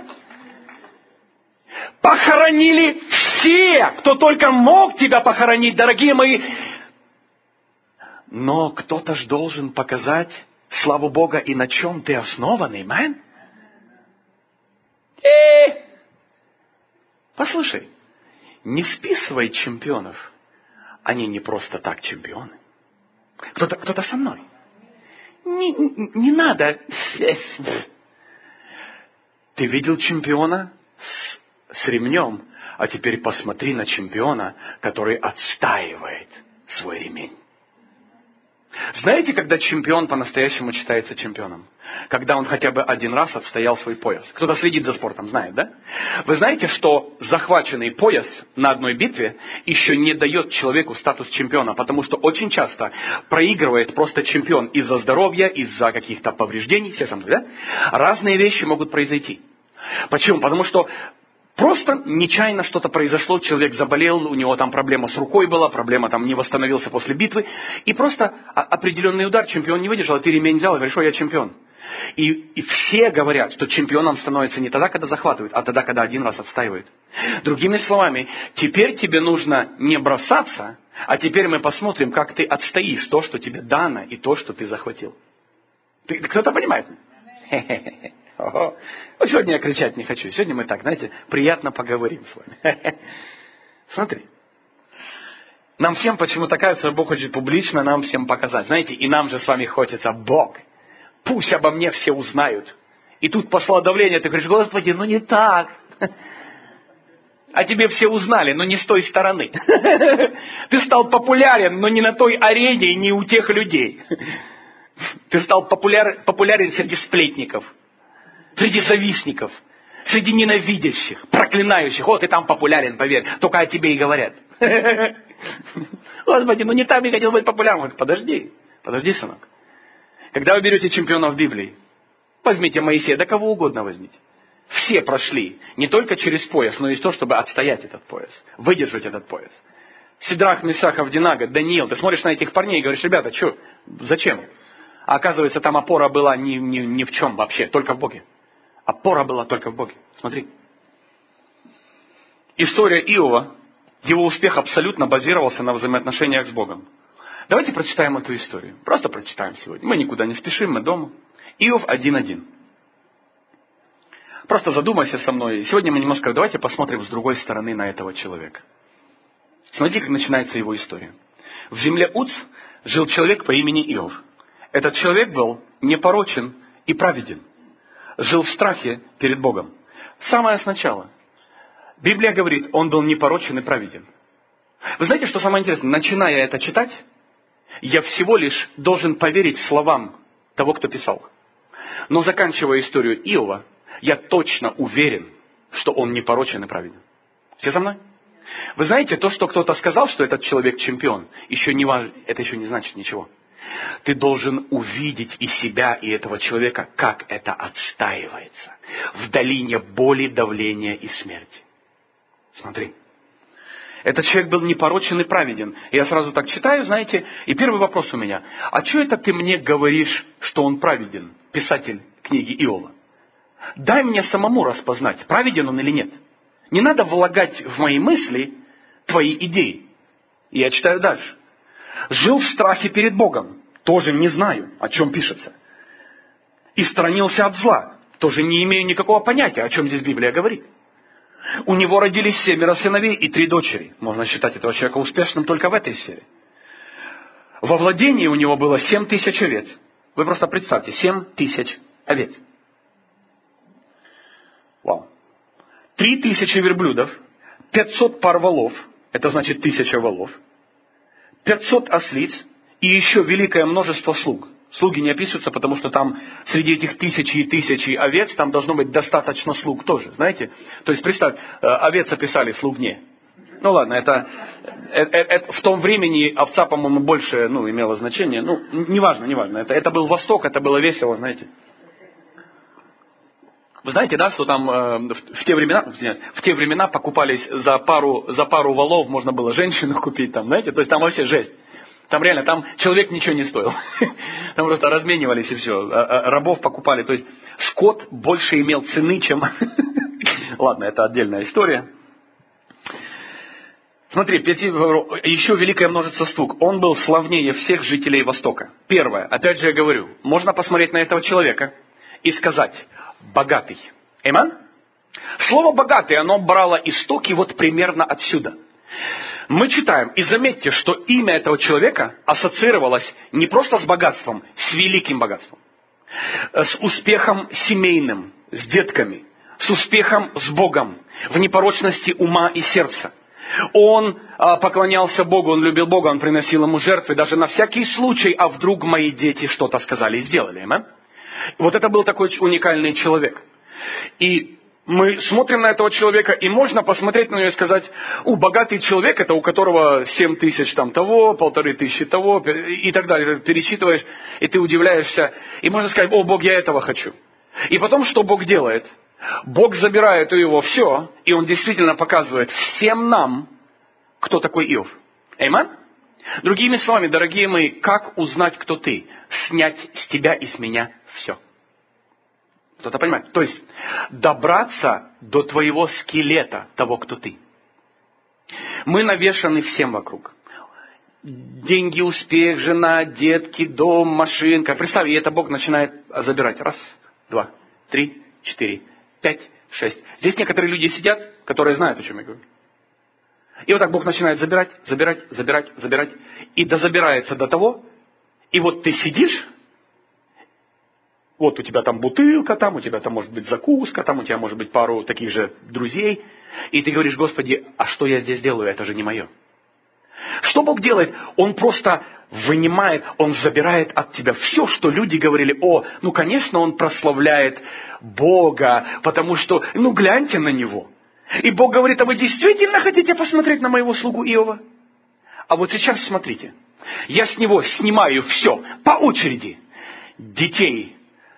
Похоронили все, кто только мог тебя похоронить, дорогие мои. Но кто-то ж должен показать славу Бога и на чем ты основан, аминь. И послушай, не списывай чемпионов. Они не просто так чемпионы. Кто-то, кто-то со мной. Не, не, не надо. Ты видел чемпиона с, с ремнем, а теперь посмотри на чемпиона, который отстаивает свой ремень. Знаете, когда чемпион по-настоящему считается чемпионом? Когда он хотя бы один раз отстоял свой пояс. Кто-то следит за спортом, знает, да? Вы знаете, что захваченный пояс на одной битве еще не дает человеку статус чемпиона, потому что очень часто проигрывает просто чемпион из-за здоровья, из-за каких-то повреждений, все со мной, да? Разные вещи могут произойти. Почему? Потому что просто нечаянно что-то произошло, человек заболел, у него там проблема с рукой была, проблема там не восстановился после битвы. И просто определенный удар чемпион не выдержал, а ты ремень взял и говоришь: о, я чемпион. И, и все говорят, что чемпионом становится не тогда, когда захватывают, а тогда, когда один раз отстаивают. Другими словами, теперь тебе нужно не бросаться, а теперь мы посмотрим, как ты отстоишь то, что тебе дано, и то, что ты захватил. Ты, кто-то понимает? Хе-хе-хе. Ого. Вот сегодня я кричать не хочу. Сегодня мы так, знаете, приятно поговорим с вами. Смотри. Нам всем почему-то кажется, что Бог хочет публично нам всем показать. Знаете, и нам же с вами хочется: Бог, пусть обо мне все узнают. И тут пошло давление, ты говоришь: Господи, ну не так. А тебе все узнали, но не с той стороны. Ты стал популярен, но не на той арене, не у тех людей. Ты стал популяр, популярен среди сплетников. Среди завистников, среди ненавидящих, проклинающих. Вот и там популярен, поверь. Только о тебе и говорят. Господи, ну не там я хотел быть популярным. Подожди, подожди, сынок. Когда вы берете чемпиона в Библии, возьмите Моисея, да кого угодно возьмите. Все прошли не только через пояс, но и то, чтобы отстоять этот пояс, выдержать этот пояс. Сидрах, Месах, Авдинага, Даниил. Ты смотришь на этих парней и говоришь: ребята, что, зачем? А оказывается, там опора была ни, ни, ни в чем вообще, только в Боге. Опора была только в Боге. Смотри. История Иова, его успех абсолютно базировался на взаимоотношениях с Богом. Давайте прочитаем эту историю. Просто прочитаем сегодня. Мы никуда не спешим, мы дома. Иов один один. Просто задумайся со мной. Сегодня мы немножко, давайте посмотрим с другой стороны на этого человека. Смотрите, как начинается его история. В земле Уц жил человек по имени Иов. Этот человек был непорочен и праведен. жил в страхе перед Богом. Самое сначала. Библия говорит, он был непорочен и праведен. Вы знаете, что самое интересное? Начиная это читать, я всего лишь должен поверить словам того, кто писал. Но заканчивая историю Иова, я точно уверен, что он непорочен и праведен. Все со мной? Вы знаете, то, что кто-то сказал, что этот человек чемпион, еще не важно, это еще не значит ничего. Ты должен увидеть и себя, и этого человека, как это отстаивается в долине боли, давления и смерти. Смотри. Этот человек был непорочен и праведен. Я сразу так читаю, знаете, и первый вопрос у меня. А что это ты мне говоришь, что он праведен, писатель книги Иова? Дай мне самому распознать, праведен он или нет. Не надо влагать в мои мысли твои идеи. И я читаю дальше. Жил в страхе перед Богом. Тоже не знаю, о чем пишется. И сторонился от зла. Тоже не имею никакого понятия, о чем здесь Библия говорит. У него родились семеро сыновей и три дочери. Можно считать этого человека успешным только в этой сфере. Во владении у него было семь тысяч овец. Вы просто представьте, семь тысяч овец. Вау. Три тысячи верблюдов, пятьсот пар волов, это значит тысяча волов, пятьсот ослиц и еще великое множество слуг. Слуги не описываются, потому что там среди этих тысячи и тысячи овец там должно быть достаточно слуг тоже, знаете? То есть, представь, овец описали, слуг не. Ну ладно, это, это, это в том времени овца, по-моему, больше ну, имела значение. Ну, неважно, неважно. Это, это был Восток, это было весело, знаете. Вы знаете, да, что там э, в, в те времена, в те времена покупались за пару, за пару волов, можно было женщину купить там, знаете? То есть там вообще жесть. Там реально, там человек ничего не стоил. Там просто разменивались и все. Рабов покупали. То есть скот больше имел цены, чем... Ладно, это отдельная история. Смотри, еще великое множество слуг. Он был славнее всех жителей Востока. Первое, опять же я говорю, можно посмотреть на этого человека и сказать, богатый. Аминь? Слово богатый, оно брало истоки вот примерно отсюда. Мы читаем, и заметьте, что имя этого человека ассоциировалось не просто с богатством, с великим богатством. С успехом семейным, с детками, с успехом с Богом, в непорочности ума и сердца. Он а, поклонялся Богу, он любил Бога, он приносил ему жертвы, даже на всякий случай, а вдруг мои дети что-то сказали и сделали. Аминь? Вот это был такой уникальный человек. И мы смотрим на этого человека, и можно посмотреть на него и сказать, у богатый человек, это у которого семь тысяч там того, полторы тысячи того, и так далее. Ты перечитываешь, и ты удивляешься, и можно сказать, о, Бог, я этого хочу. И потом, что Бог делает? Бог забирает у него все, и он действительно показывает всем нам, кто такой Иов. Аминь? Другими словами, дорогие мои, как узнать, кто ты? Снять с тебя и с меня все. Кто-то понимает? То есть, добраться до твоего скелета, того, кто ты. Мы навешаны всем вокруг. Деньги, успех, жена, детки, дом, машинка. Представь, и это Бог начинает забирать. Раз, два, три, четыре, пять, шесть. Здесь некоторые люди сидят, которые знают, о чем я говорю. И вот так Бог начинает забирать, забирать, забирать, забирать. И дозабирается до того, и вот ты сидишь, вот у тебя там бутылка, там у тебя там может быть закуска, там у тебя может быть пару таких же друзей. И ты говоришь, Господи, а что я здесь делаю? Это же не мое. Что Бог делает? Он просто вынимает, Он забирает от тебя все, что люди говорили, о, ну конечно Он прославляет Бога, потому что, ну гляньте на Него. И Бог говорит, а вы действительно хотите посмотреть на моего слугу Иова? А вот сейчас смотрите, я с него снимаю все по очереди. Детей,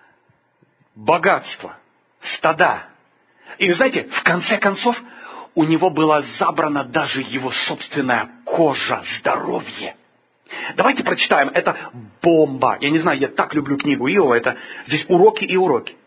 богатство, стада. И вы знаете, в конце концов, у него была забрана даже его собственная кожа, здоровье. Давайте прочитаем, это бомба. Я не знаю, я так люблю книгу Иова, это здесь уроки и уроки.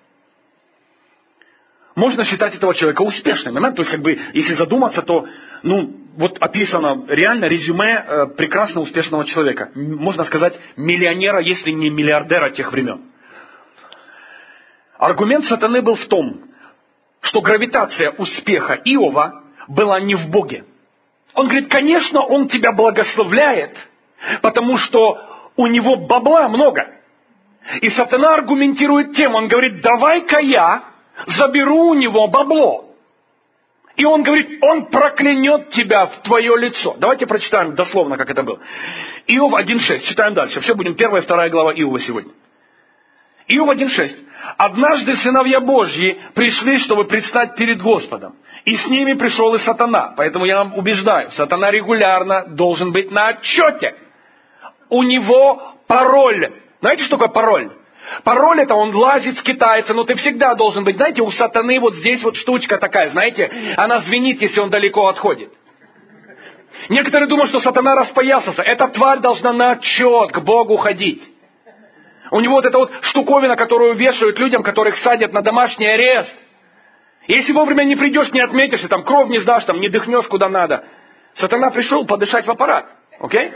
Можно считать этого человека успешным. То есть, как бы, если задуматься, то, ну, вот описано реально резюме э, прекрасно успешного человека. Можно сказать, миллионера, если не миллиардера тех времен. Аргумент сатаны был в том, что гравитация успеха Иова была не в Боге. Он говорит, конечно, он тебя благословляет, потому что у него бабла много. И сатана аргументирует тем, он говорит, давай-ка я заберу у него бабло. И он говорит, он проклянет тебя в твое лицо. Давайте прочитаем дословно, как это было. Иов один шесть, читаем дальше. Все, будем первая и вторая глава Иова сегодня. Иов один шесть. Однажды сыновья Божьи пришли, чтобы предстать перед Господом. И с ними пришел и сатана. Поэтому я вам убеждаю, сатана регулярно должен быть на отчете. У него пароль. Знаете, что такое пароль? Пароль это он лазит, скитается, но ты всегда должен быть. Знаете, у сатаны вот здесь вот штучка такая, знаете, она звенит, если он далеко отходит. Некоторые думают, что сатана распоясался. Эта тварь должна на отчет к Богу ходить. У него вот эта вот штуковина, которую вешают людям, которых садят на домашний арест. Если вовремя не придешь, не отметишь, и там кровь не сдашь, там не дыхнешь куда надо. Сатана пришел подышать в аппарат. Окей?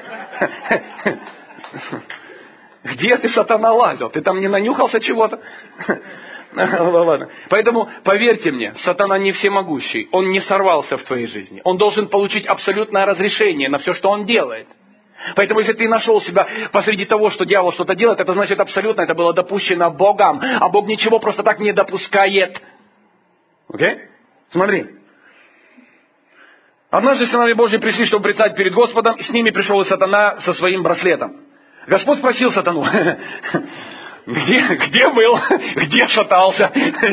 Где ты, сатана, лазил? Ты там не нанюхался чего-то? Ладно. Поэтому, поверьте мне, сатана не всемогущий. Он не сорвался в твоей жизни. Он должен получить абсолютное разрешение на все, что он делает. Поэтому, если ты нашел себя посреди того, что дьявол что-то делает, это значит абсолютно это было допущено Богом. А Бог ничего просто так не допускает. Окей? Смотри. Однажды сыновья Божьи пришли, чтобы предстать перед Господом, и с ними пришел и сатана со своим браслетом. Господь спросил сатану, где, где был, где шатался,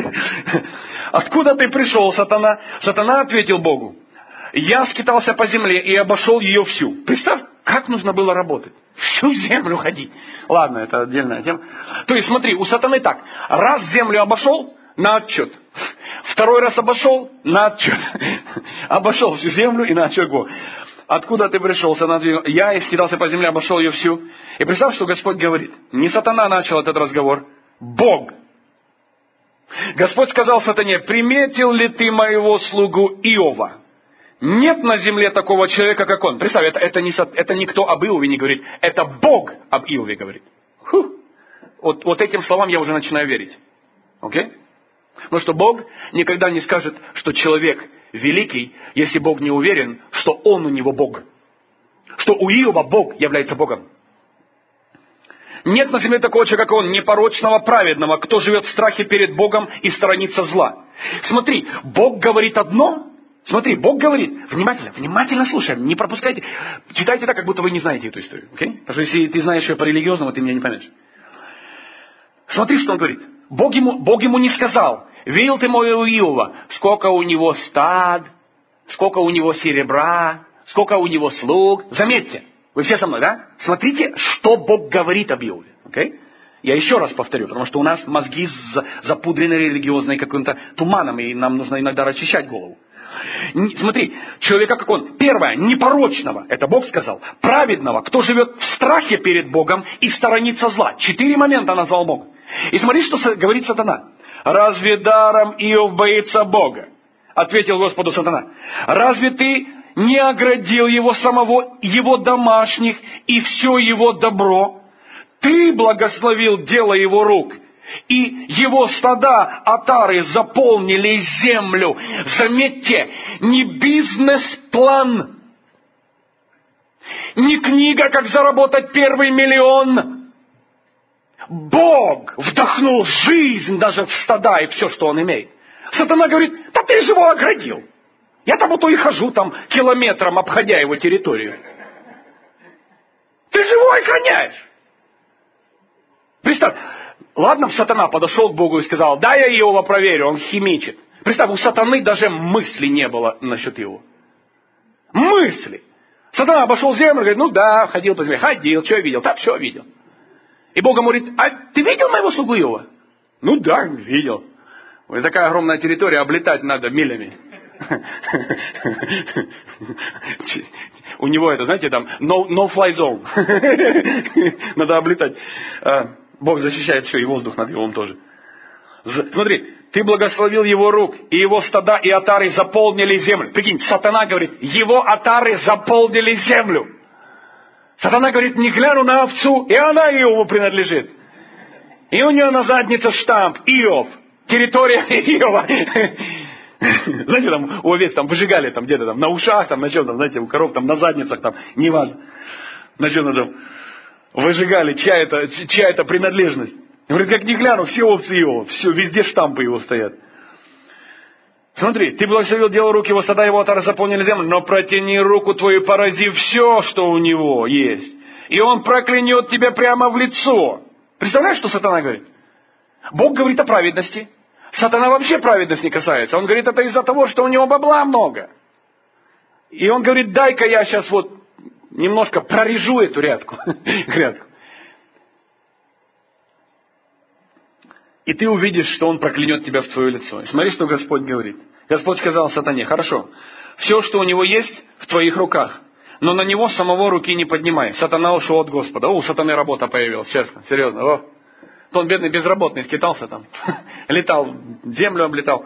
откуда ты пришел, сатана? Сатана ответил Богу, я скитался по земле и обошел ее всю. Представь, как нужно было работать, всю землю ходить. Ладно, это отдельная тема. То есть смотри, у сатаны так, раз землю обошел, на отчет. Второй раз обошел, на отчет. Обошел всю землю и на отчет его. Откуда ты пришел? Я и скитался по земле, обошел ее всю. И представь, что Господь говорит. Не сатана начал этот разговор. Бог. Господь сказал сатане, приметил ли ты моего слугу Иова? Нет на земле такого человека, как он. Представь, это, это, не, это никто об Иове не говорит. Это Бог об Иове говорит. Фу. Вот, вот этим словам я уже начинаю верить. Окей? Потому что Бог никогда не скажет, что человек великий, если Бог не уверен, что он у него Бог. Что у Иова Бог является Богом. Нет на земле такого человека, как он, непорочного, праведного, кто живет в страхе перед Богом и сторонится зла. Смотри, Бог говорит одно. Смотри, Бог говорит, внимательно, внимательно слушаем, не пропускайте. Читайте так, как будто вы не знаете эту историю. Okay? Потому что если ты знаешь ее по-религиозному, ты меня не поймешь. Смотри, что он говорит. Бог ему, Бог ему не сказал, видел ты моего Иова, сколько у него стад, сколько у него серебра, сколько у него слуг. Заметьте, вы все со мной, да? Смотрите, что Бог говорит об Иове. Okay? Я еще раз повторю, потому что у нас мозги запудрены религиозной каким-то туманом, и нам нужно иногда расчищать голову. Смотри, человека как он. Первое, непорочного, это Бог сказал. Праведного, кто живет в страхе перед Богом и сторонится зла. Четыре момента назвал Бог. И смотри, что говорит сатана. Разве даром Иов боится Бога? Ответил Господу сатана. Разве ты не оградил его самого, его домашних и все его добро? Ты благословил дело его рук. И его стада, отары заполнили землю. Заметьте, не бизнес-план, не книга, как заработать первый миллион. Бог вдохнул жизнь даже в стада и все, что он имеет. Сатана говорит, да ты же его оградил. Я там вот и хожу там километром, обходя его территорию. Ты же его охраняешь. Представь. Ладно, сатана подошел к Богу и сказал, да, я Иова проверю, он химичит. Представь, у сатаны даже мысли не было насчет Иова. Мысли. Сатана обошел землю, говорит, ну да, ходил по земле, ходил, что я видел, так все видел. И Бог ему говорит, а ты видел моего слугу Иова? Ну да, видел. Вот такая огромная территория, облетать надо милями. У него это, знаете, там, no, no fly zone. Надо облетать. Бог защищает все, и воздух над Иовом тоже. Смотри, ты благословил его рук, и его стада и отары заполнили землю. Прикинь, сатана говорит, его отары заполнили землю. Сатана говорит, не гляну на овцу, и она Иову принадлежит. И у нее на заднице штамп Иов, территория Иова. Знаете, там у овец там выжигали там где-то там на ушах, там на чем там, знаете, у коров там на задницах там, неважно. На чем там выжигали, чья это, чья это принадлежность. Говорит, как не гляну, все овцы его, все, везде штампы его стоят. Смотри, ты благословил дело рук его, стада его отара заполнили землю, но протяни руку твою, порази все, что у него есть. И он проклянет тебя прямо в лицо. Представляешь, что сатана говорит? Бог говорит о праведности. Сатана вообще праведность не касается. Он говорит, это из-за того, что у него бабла много. И он говорит, дай-ка я сейчас вот немножко прорежу эту рядку. грядку. И ты увидишь, что он проклянет тебя в твое лицо. И смотри, что Господь говорит. Господь сказал сатане, хорошо, все, что у него есть, в твоих руках, но на него самого руки не поднимай. Сатана ушел от Господа. О, у сатаны работа появилась, честно, серьезно. О, то он бедный безработный, скитался там, летал, землю облетал.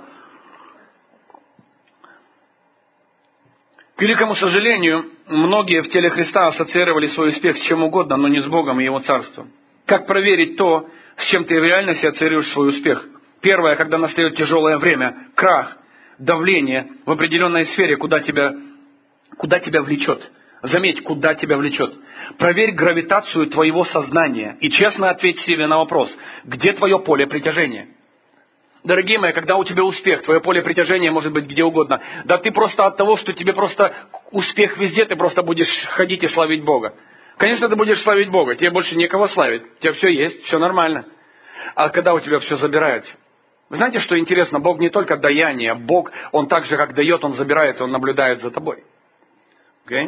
К великому сожалению, многие в теле Христа ассоциировали свой успех с чем угодно, но не с Богом и Его Царством. Как проверить то, с чем ты в реальности ассоциируешь свой успех? Первое, когда настает тяжелое время, крах, давление в определенной сфере, куда тебя, куда тебя влечет. Заметь, куда тебя влечет. Проверь гравитацию твоего сознания и честно ответь себе на вопрос, где твое поле притяжения? Дорогие мои, когда у тебя успех, твое поле притяжения может быть где угодно. Да ты просто от того, что тебе просто успех везде, ты просто будешь ходить и славить Бога. Конечно, ты будешь славить Бога, тебе больше некого славить. У тебя все есть, все нормально. А когда у тебя все забирается? Вы знаете, что интересно? Бог не только даяние, Бог, Он так же, как дает, Он забирает, Он наблюдает за тобой. Okay?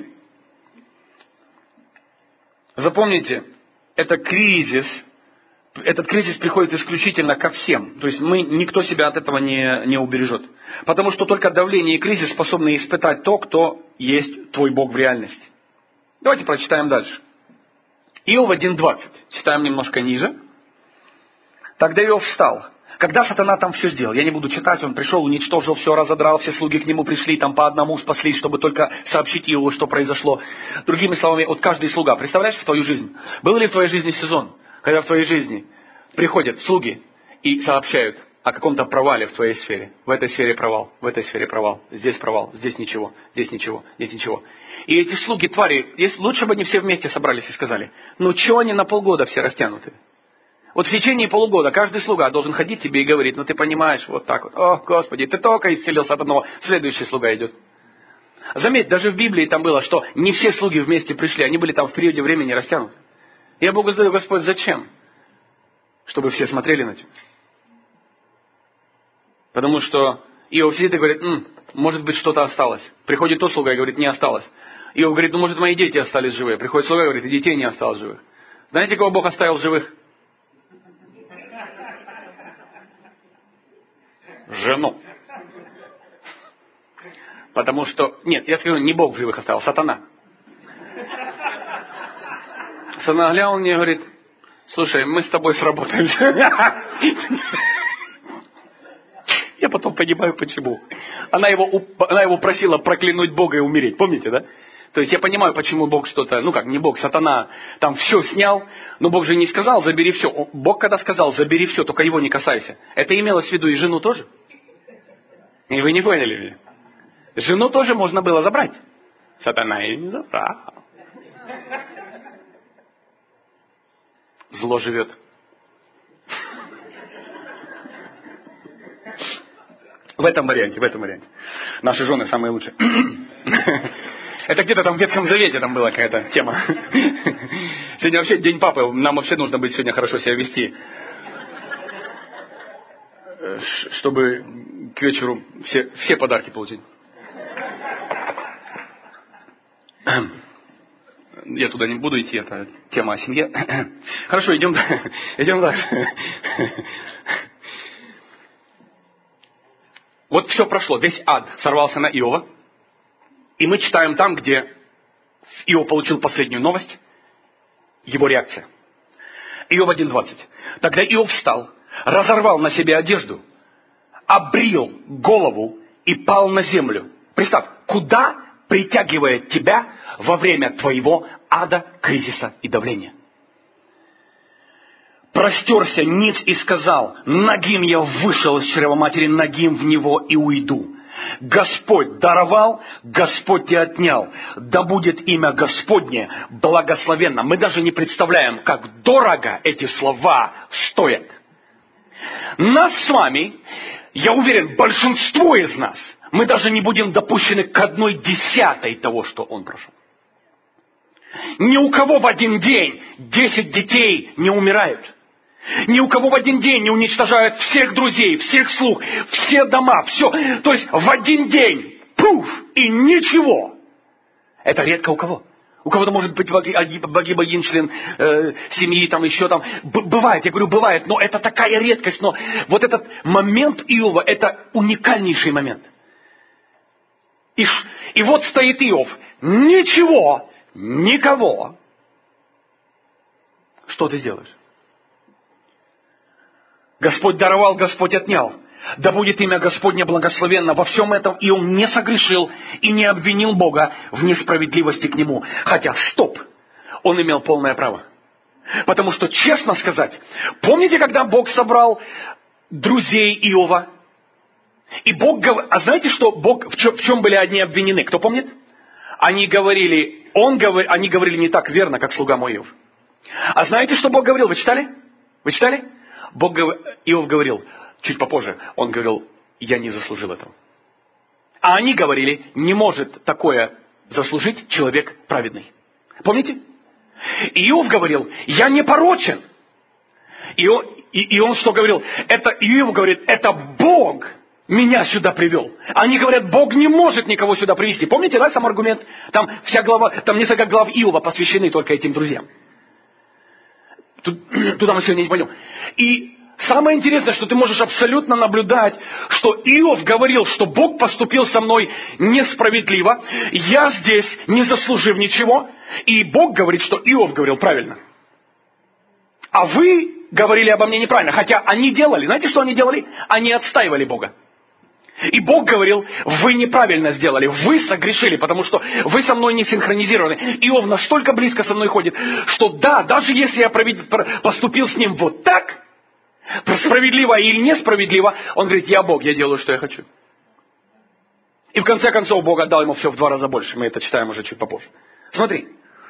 Запомните, это кризис, этот кризис приходит исключительно ко всем. То есть мы, никто себя от этого не, не убережет. Потому что только давление и кризис способны испытать то, кто есть твой Бог в реальности. Давайте прочитаем дальше. Иов один двадцать. Читаем немножко ниже. Тогда Иов встал. Когда сатана там все сделал, я не буду читать, он пришел, уничтожил все, разодрал, все слуги к нему пришли, там по одному спаслись, чтобы только сообщить Иову, что произошло. Другими словами, вот каждый слуга, представляешь, в твою жизнь, был ли в твоей жизни сезон, когда в твоей жизни приходят слуги и сообщают о каком-то провале в твоей сфере. В этой сфере провал, в этой сфере провал, здесь провал, здесь ничего, здесь ничего, здесь ничего. И эти слуги, твари, если, лучше бы они все вместе собрались и сказали, ну чего они на полгода все растянуты? Вот в течение полугода каждый слуга должен ходить тебе и говорить, ну ты понимаешь, вот так вот, о, Господи, ты только исцелился от одного, следующий слуга идет. Заметь, даже в Библии там было, что не все слуги вместе пришли, они были там в периоде времени растянуты. Я Богу задаю, Господь, зачем? Чтобы все смотрели на тебя. Потому что Иов сидит и говорит, М, может быть что-то осталось. Приходит тот слуга и говорит, не осталось. Иов говорит, ну может мои дети остались живые. Приходит слуга и говорит, и детей не осталось живых. Знаете, кого Бог оставил живых? Жену. Потому что... Нет, я скажу, не Бог в живых оставил, сатана. Сатана глянул мне и говорит, слушай, мы с тобой сработаемся. Я потом понимаю, почему. Она его, она его просила проклянуть Бога и умереть. Помните, да? То есть я понимаю, почему Бог что-то... Ну как, не Бог, сатана там все снял. Но Бог же не сказал, забери все. Бог когда сказал, забери все, только его не касайся. Это имелось в виду и жену тоже. И вы не поняли меня. Жену тоже можно было забрать. Сатана ее не забрал. Зло живет. В этом варианте, в этом варианте. Наши жены самые лучшие. Это где-то там в Ветхом Завете там была какая-то тема. Сегодня вообще День Папы. Нам вообще нужно быть сегодня хорошо себя вести. Чтобы к вечеру все, все подарки получить. Я туда не буду идти, это тема о семье. Хорошо, идем, идем дальше. Вот все прошло, весь ад сорвался на Иова. И мы читаем там, где Иов получил последнюю новость, его реакция. Иов один двадцать. Тогда Иов встал, разорвал на себе одежду, обрил голову и пал на землю. Представь, куда притягивает тебя во время твоего ада, кризиса и давления? Простерся ниц и сказал, нагим я вышел из чрева матери, нагим в него и уйду. Господь даровал, Господь и отнял. Да будет имя Господне благословенно. Мы даже не представляем, как дорого эти слова стоят. Нас с вами, я уверен, большинство из нас, мы даже не будем допущены к одной десятой того, что он прошел. Ни у кого в один день десять детей не умирают. Ни у кого в один день не уничтожают всех друзей, всех слуг, все дома, все. То есть в один день, пуф, и ничего. Это редко у кого. У кого-то может быть погиб один член э, семьи, там еще там. Б- бывает, я говорю, бывает, но это такая редкость. Но вот этот момент Иова, это уникальнейший момент. И, ш, и вот стоит Иов. Ничего, никого. Что ты сделаешь? Господь даровал, Господь отнял. Да будет имя Господне благословенно. Во всем этом и он не согрешил и не обвинил Бога в несправедливости к нему. Хотя, стоп, он имел полное право. Потому что, честно сказать, помните, когда Бог собрал друзей Иова? И Бог говорил, а знаете, что Бог, в чем, в чем были одни обвинены? Кто помнит? Они говорили, он говор, они говорили не так верно, как слуга мой Иов. А знаете, что Бог говорил? Вы читали? Вы читали? Бог, Иов говорил, чуть попозже, он говорил, я не заслужил этого. А они говорили, не может такое заслужить человек праведный. Помните? И Иов говорил, я не порочен. И он, и, и он что говорил? Это, Иов говорит, это Бог меня сюда привел. Они говорят, Бог не может никого сюда привести. Помните, да, сам аргумент? Там вся глава, там несколько глав Иова посвящены только этим друзьям. Туда мы сегодня не пойдем. И самое интересное, что ты можешь абсолютно наблюдать, что Иов говорил, что Бог поступил со мной несправедливо, я здесь не заслужив ничего, и Бог говорит, что Иов говорил правильно. А вы говорили обо мне неправильно, хотя они делали, знаете, что они делали? Они отстаивали Бога. И Бог говорил, вы неправильно сделали, вы согрешили, потому что вы со мной не синхронизированы. Иов настолько близко со мной ходит, что да, даже если я поступил с ним вот так, справедливо или несправедливо, он говорит, я Бог, я делаю, что я хочу. И в конце концов Бог отдал ему все в два раза больше. Мы это читаем уже чуть попозже. Смотри.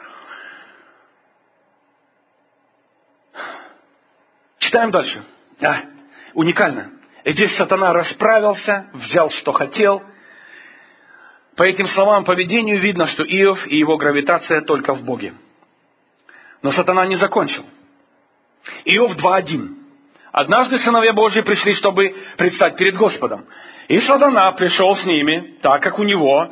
Читаем дальше. А, уникально. Здесь сатана расправился, взял, что хотел. По этим словам, поведению видно, что Иов и его гравитация только в Боге. Но сатана не закончил. Иов два один. Однажды сыновья Божьи пришли, чтобы предстать перед Господом. И сатана пришел с ними, так как у него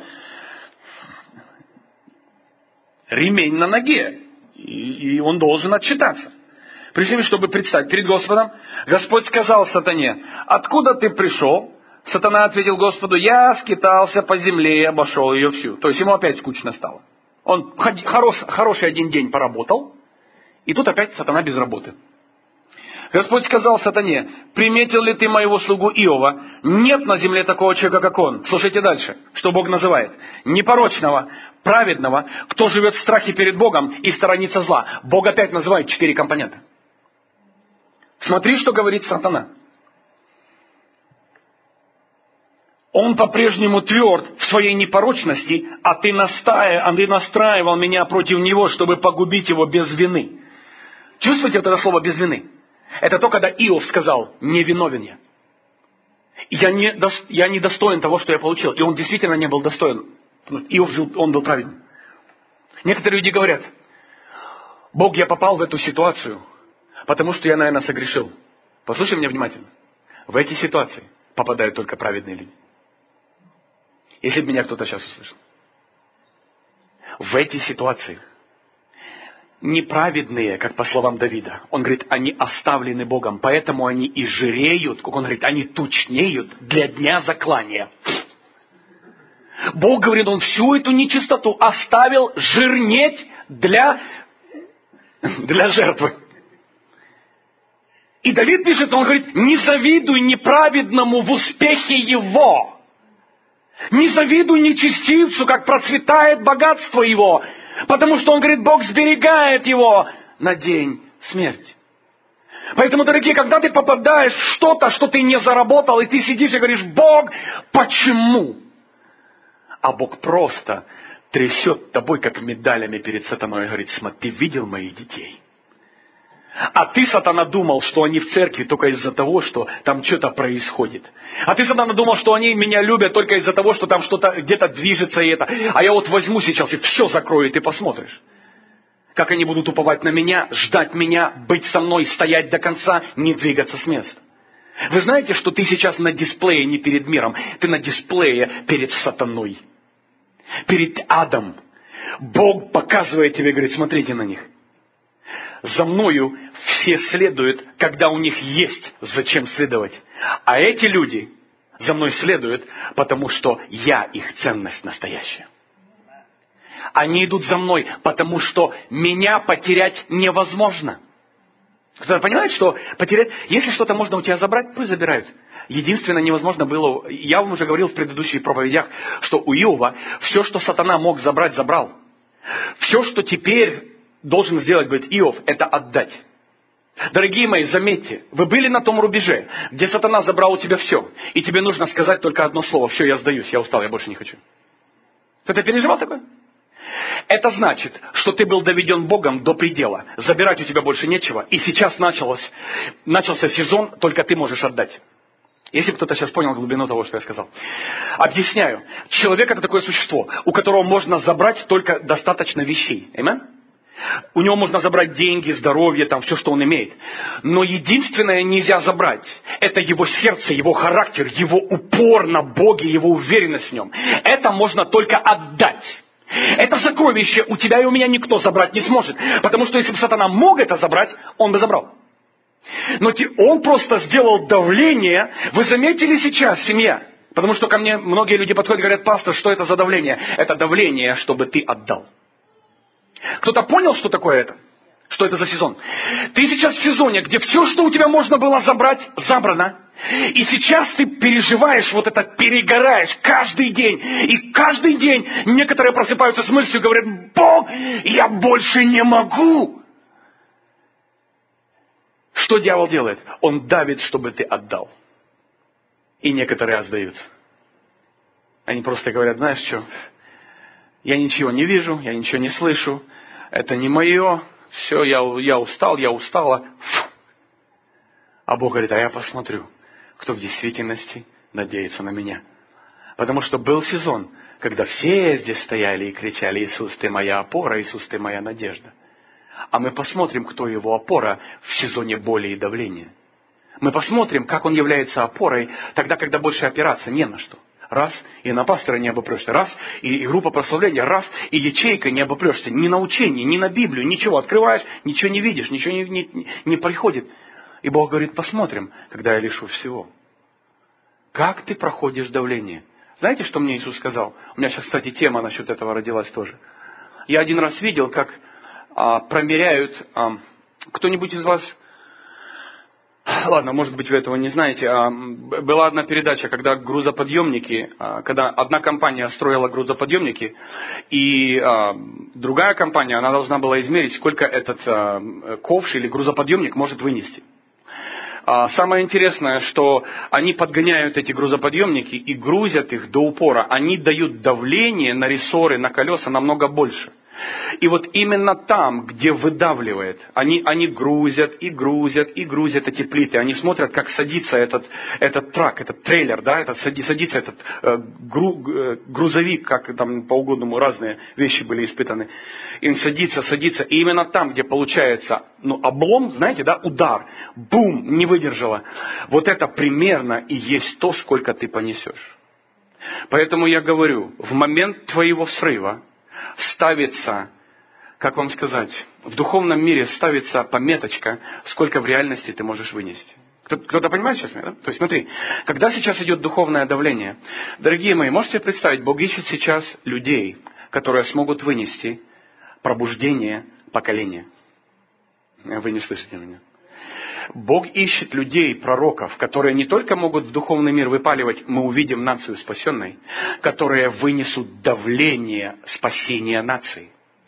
ремень на ноге. И он должен отчитаться. Пришли, чтобы предстать перед Господом. Господь сказал сатане, откуда ты пришел? Сатана ответил Господу, я скитался по земле и обошел ее всю. То есть ему опять скучно стало. Он хорош, хороший один день поработал, и тут опять сатана без работы. Господь сказал сатане, приметил ли ты моего слугу Иова? Нет на земле такого человека, как он. Слушайте дальше, что Бог называет. Непорочного, праведного, кто живет в страхе перед Богом и сторонится зла. Бог опять называет четыре компонента. Смотри, что говорит сатана. Он по-прежнему тверд в своей непорочности, а ты, настаивал, а ты настраивал меня против него, чтобы погубить его без вины. Чувствуете вот это слово «без вины»? Это то, когда Иов сказал, не виновен я. Я не, я не достоин того, что я получил. И он действительно не был достоин. Иов жил, он был праведным. Некоторые люди говорят, Бог, я попал в эту ситуацию, потому что я, наверное, согрешил. Послушай меня внимательно. В эти ситуации попадают только праведные люди. Если бы меня кто-то сейчас услышал. В эти ситуации неправедные, как по словам Давида, он говорит, они оставлены Богом, поэтому они и жиреют, как он говорит, они тучнеют для дня заклания. Бог говорит, он всю эту нечистоту оставил жирнеть для, для жертвы. И Давид пишет, он говорит, не завидуй неправедному в успехе его. Не завидуй нечестивцу, как процветает богатство его. Потому что он говорит, Бог сберегает его на день смерти. Поэтому, дорогие, когда ты попадаешь в что-то, что ты не заработал, и ты сидишь и говоришь: Бог, почему? А Бог просто трясет тобой, как медалями перед сатаной, и говорит: смотри, ты видел моих детей? А ты, сатана, думал, что они в церкви только из-за того, что там что-то происходит. А ты, сатана, думал, что они меня любят только из-за того, что там что-то где-то движется и это. А я вот возьму сейчас и все закрою, и ты посмотришь. Как они будут уповать на меня, ждать меня, быть со мной, стоять до конца, не двигаться с места. Вы знаете, что ты сейчас на дисплее не перед миром, ты на дисплее перед сатаной. Перед адом. Бог показывает тебе и говорит: смотрите на них. За мною все следуют, когда у них есть зачем следовать. А эти люди за мной следуют, потому что я их ценность настоящая. Они идут за мной, потому что меня потерять невозможно. Кто-то понимает, что потерять, если что-то можно у тебя забрать, пусть забирают. Единственное невозможно было, я вам уже говорил в предыдущих проповедях, что у Иова все, что сатана мог забрать, забрал. Все, что теперь должен сделать, говорит Иов, это отдать. Дорогие мои, заметьте, вы были на том рубеже, где сатана забрал у тебя все, и тебе нужно сказать только одно слово: все, я сдаюсь, я устал, я больше не хочу. Кто-то переживал такое? Это значит, что ты был доведен Богом до предела. Забирать у тебя больше нечего. И сейчас началось, начался сезон, только ты можешь отдать. Если кто-то сейчас понял глубину того, что я сказал. Объясняю. Человек — это такое существо, у которого можно забрать только достаточно вещей. Аминь? У него можно забрать деньги, здоровье, там все, что он имеет. Но единственное нельзя забрать — это его сердце, его характер, его упор на Боге, его уверенность в нем. Это можно только отдать. Это сокровище у тебя и у меня никто забрать не сможет. Потому что если бы сатана мог это забрать, он бы забрал. Но он просто сделал давление. Вы заметили сейчас, семья? Потому что ко мне многие люди подходят и говорят: пастор, что это за давление? Это давление, чтобы ты отдал. Кто-то понял, что такое это? Что это за сезон? Ты сейчас в сезоне, где все, что у тебя можно было забрать, забрано. И сейчас ты переживаешь вот это, перегораешь каждый день. И каждый день некоторые просыпаются с мыслью и говорят: Бог, я больше не могу. Что дьявол делает? Он давит, чтобы ты отдал. И некоторые сдаются. Они просто говорят: знаешь что? Я ничего не вижу, я ничего не слышу. Это не мое. Все, я, я устал, я устала. Фу. А Бог говорит: а я посмотрю, кто в действительности надеется на меня. Потому что был сезон, когда все здесь стояли и кричали: Иисус, ты моя опора, Иисус, ты моя надежда. А мы посмотрим, кто его опора в сезоне боли и давления. Мы посмотрим, как он является опорой тогда, когда больше опираться не на что. Раз, и на пастора не обопрешься. Раз, и, и группа прославления. Раз, и ячейка не обопрешься. Ни на учение, ни на Библию, ничего. Открываешь, ничего не видишь, ничего не, не, не приходит. И Бог говорит: посмотрим, когда я лишу всего. Как ты проходишь давление? Знаете, что мне Иисус сказал? У меня сейчас, кстати, тема насчет этого родилась тоже. Я один раз видел, как а, промеряют... А, кто-нибудь из вас... Ладно, может быть, вы этого не знаете. Была одна передача, когда грузоподъемники, когда одна компания строила грузоподъемники, и другая компания, она должна была измерить, сколько этот ковш или грузоподъемник может вынести. Самое интересное, что они подгоняют эти грузоподъемники и грузят их до упора. Они дают давление на рессоры, на колеса намного больше. И вот именно там, где выдавливает, они, они грузят и грузят и грузят эти плиты. Они смотрят, как садится этот, этот трак, этот трейлер, да, этот, садится этот э, гру, э, грузовик, как там по-угодному разные вещи были испытаны. И он садится, садится. И именно там, где получается ну, облом, знаете, да, удар, бум, не выдержала. Вот это примерно и есть то, сколько ты понесешь. Поэтому я говорю, в момент твоего срыва ставится, как вам сказать, в духовном мире ставится пометочка, сколько в реальности ты можешь вынести. Кто-то понимает сейчас меня, да? То есть смотри, когда сейчас идет духовное давление, дорогие мои, можете представить, Бог ищет сейчас людей, которые смогут вынести пробуждение поколения. Вы не слышите меня. Бог ищет людей, пророков, которые не только могут в духовный мир выпаливать, мы увидим нацию спасенной, которые вынесут давление спасения нации.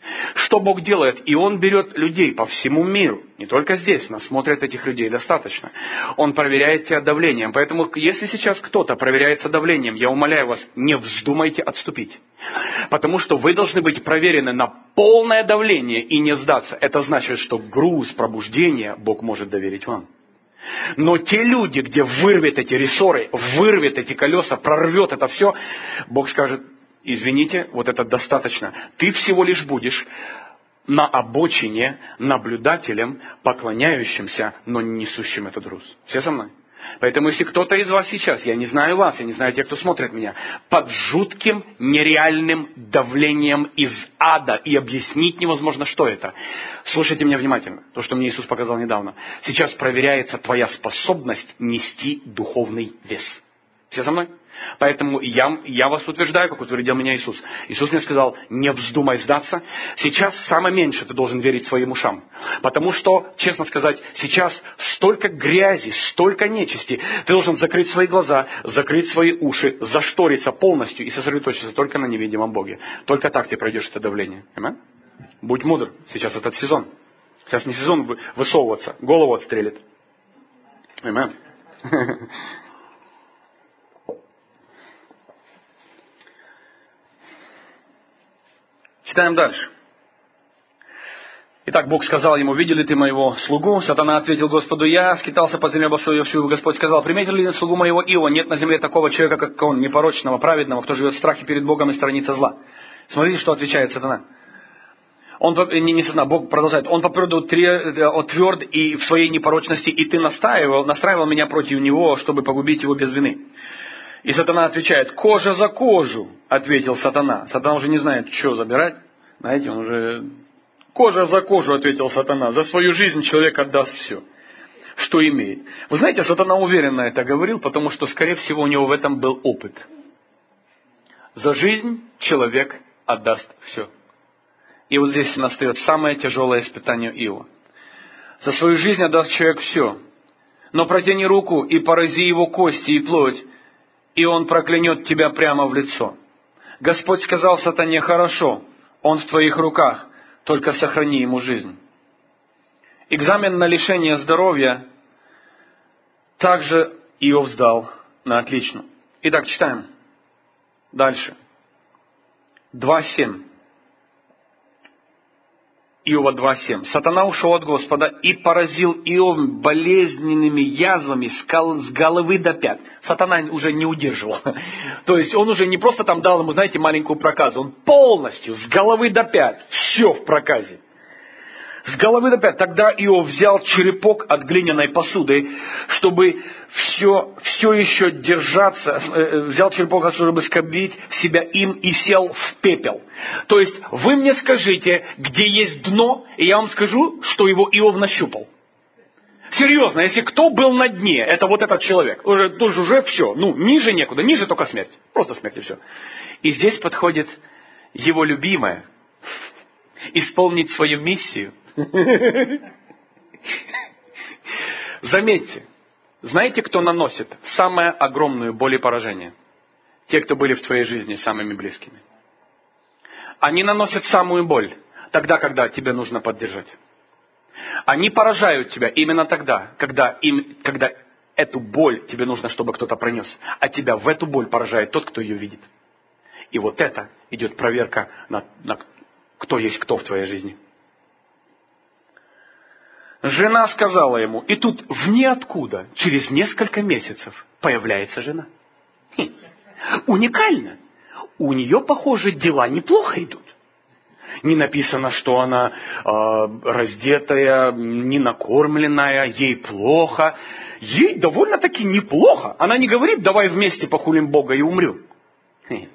Что Бог делает? И Он берет людей по всему миру. Не только здесь, нас смотрят этих людей достаточно. Он проверяет тебя давлением. Поэтому, если сейчас кто-то проверяется давлением, я умоляю вас, не вздумайте отступить. Потому что вы должны быть проверены на полное давление и не сдаться. Это значит, что груз пробуждения Бог может доверить вам. Но те люди, где вырвет эти рессоры, вырвет эти колеса, прорвет это все, Бог скажет: извините, вот это достаточно. Ты всего лишь будешь на обочине наблюдателем, поклоняющимся, но не несущим этот груз. Все со мной? Поэтому если кто-то из вас сейчас, я не знаю вас, я не знаю тех, кто смотрит меня, под жутким нереальным давлением из ада, и объяснить невозможно, что это. Слушайте меня внимательно, то, что мне Иисус показал недавно. Сейчас проверяется твоя способность нести духовный вес. Все со мной? Поэтому я, я вас утверждаю, как утвердил меня Иисус. Иисус мне сказал: не вздумай сдаться. Сейчас самое меньше ты должен верить своим ушам. Потому что, честно сказать, сейчас столько грязи, столько нечисти. Ты должен закрыть свои глаза, закрыть свои уши, зашториться полностью и сосредоточиться только на невидимом Боге. Только так ты пройдешь это давление. Аминь? Будь мудр. Сейчас этот сезон. Сейчас не сезон высовываться. Голову отстрелит. Аминь. Читаем дальше. Итак, Бог сказал ему: видел ли ты моего слугу? Сатана ответил Господу: я скитался по земле большой, Господь сказал: приметил ли слугу моего Иова? Нет на земле такого человека, как он, непорочного, праведного, кто живет в страхе перед Богом и сторонится зла. Смотрите, что отвечает Сатана. Он, не, не Сатана, Бог продолжает: он по природу тверд и в своей непорочности, и ты настраивал, настраивал меня против него, чтобы погубить его без вины. И Сатана отвечает: кожа за кожу, ответил Сатана. Сатана уже не знает, что забирать. Знаете, он уже... Кожа за кожу, ответил Сатана. За свою жизнь человек отдаст все, что имеет. Вы знаете, Сатана уверенно это говорил, потому что, скорее всего, у него в этом был опыт. За жизнь человек отдаст все. И вот здесь настает самое тяжелое испытание Иова. За свою жизнь отдаст человек все. Но протяни руку и порази его кости и плоть, и он проклянет тебя прямо в лицо. Господь сказал Сатане: хорошо, он в твоих руках, только сохрани ему жизнь. Экзамен на лишение здоровья также Иов сдал на отлично. Итак, читаем дальше. два семь. Иова два семь. Сатана ушел от Господа и поразил Иова болезненными язвами с головы до пят. Сатана уже не удерживал. То есть он уже не просто там дал ему, знаете, маленькую проказу. Он полностью с головы до пят. Все в проказе. С головы до пят. Тогда Иов взял черепок от глиняной посуды, чтобы все, все еще держаться, взял черепок, чтобы скобить себя им, и сел в пепел. То есть вы мне скажите, где есть дно, и я вам скажу, что его Иов нащупал. Серьезно, если кто был на дне, это вот этот человек. Уже, уже, уже все, ну, ниже некуда, ниже только смерть. Просто смерть и все. И здесь подходит его любимая исполнить свою миссию. Заметьте, знаете, кто наносит самую огромную боль и поражение? Те, кто были в твоей жизни самыми близкими. Они наносят самую боль тогда, когда тебе нужно поддержать. Они поражают тебя именно тогда, когда, им, когда эту боль тебе нужно, чтобы кто-то пронес. А тебя в эту боль поражает тот, кто ее видит. И вот это идет проверка на, на кто есть кто в твоей жизни. Жена сказала ему, и тут в ниоткуда, через несколько месяцев, появляется жена. Хм. Уникально. У нее, похоже, дела неплохо идут. Не написано, что она э, раздетая, не накормленная, ей плохо. Ей довольно-таки неплохо. Она не говорит: давай вместе похулим Бога и умрем. Хм.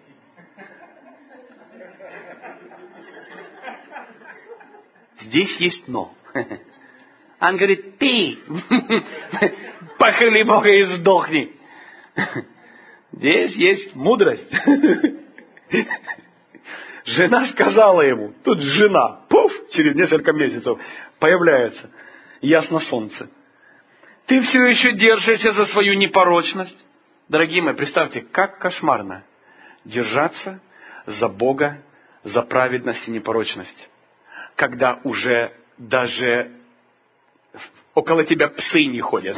Здесь есть но. Он говорит: ты похули Бога и сдохни. Здесь есть мудрость. Жена сказала ему, тут жена, пуф, через несколько месяцев появляется, ясно солнце. Ты все еще держишься за свою непорочность. Дорогие мои, представьте, как кошмарно держаться за Бога, за праведность и непорочность. когда уже даже около тебя псы не ходят.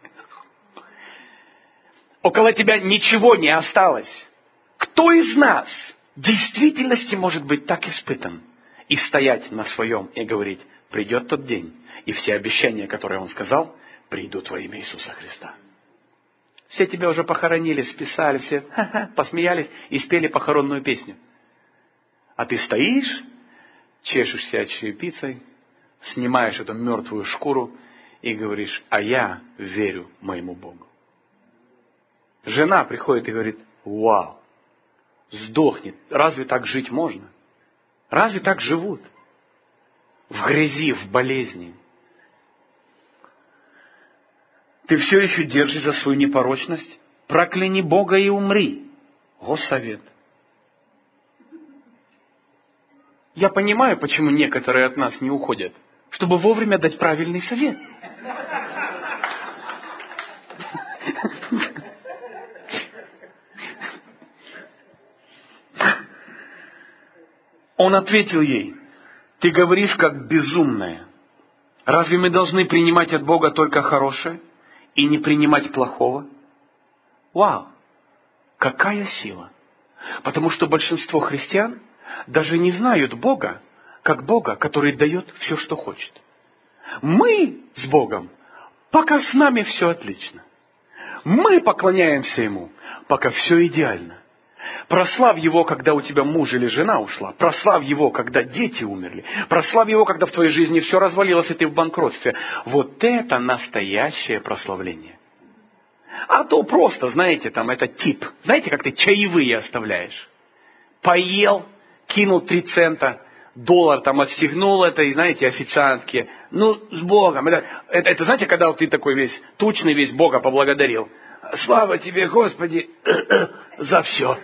Около тебя ничего не осталось. Кто из нас в действительности может быть так испытан и стоять на своем и говорить: придет тот день, и все обещания, которые Он сказал, придут во имя Иисуса Христа. Все тебя уже похоронили, списали, все ха-ха, посмеялись и спели похоронную песню. А ты стоишь, чешешься от черепицей, снимаешь эту мертвую шкуру и говоришь: а я верю моему Богу. Жена приходит и говорит: вау, сдохнет. Разве так жить можно? Разве так живут? В грязи, в болезни. Ты все еще держишь за свою непорочность? Прокляни Бога и умри. Госсовет. Я понимаю, почему некоторые от нас не уходят. Чтобы вовремя дать правильный совет. Он ответил ей: ты говоришь как безумная. Разве мы должны принимать от Бога только хорошее и не принимать плохого? Вау! Какая сила! Потому что большинство христиан даже не знают Бога, как Бога, который дает все, что хочет. Мы с Богом, пока с нами все отлично. Мы поклоняемся Ему, пока все идеально. Прославь Его, когда у тебя муж или жена ушла. Прославь Его, когда дети умерли. Прославь Его, когда в твоей жизни все развалилось, и ты в банкротстве. Вот это настоящее прославление. А то просто, знаете, там это тип. Знаете, как ты чаевые оставляешь? Поел, кинул три цента, доллар там отстегнул это, и знаете, официантки. Ну, с Богом. Это, это, это знаете, когда вот ты такой весь тучный, весь Бога поблагодарил. Слава тебе, Господи, за все.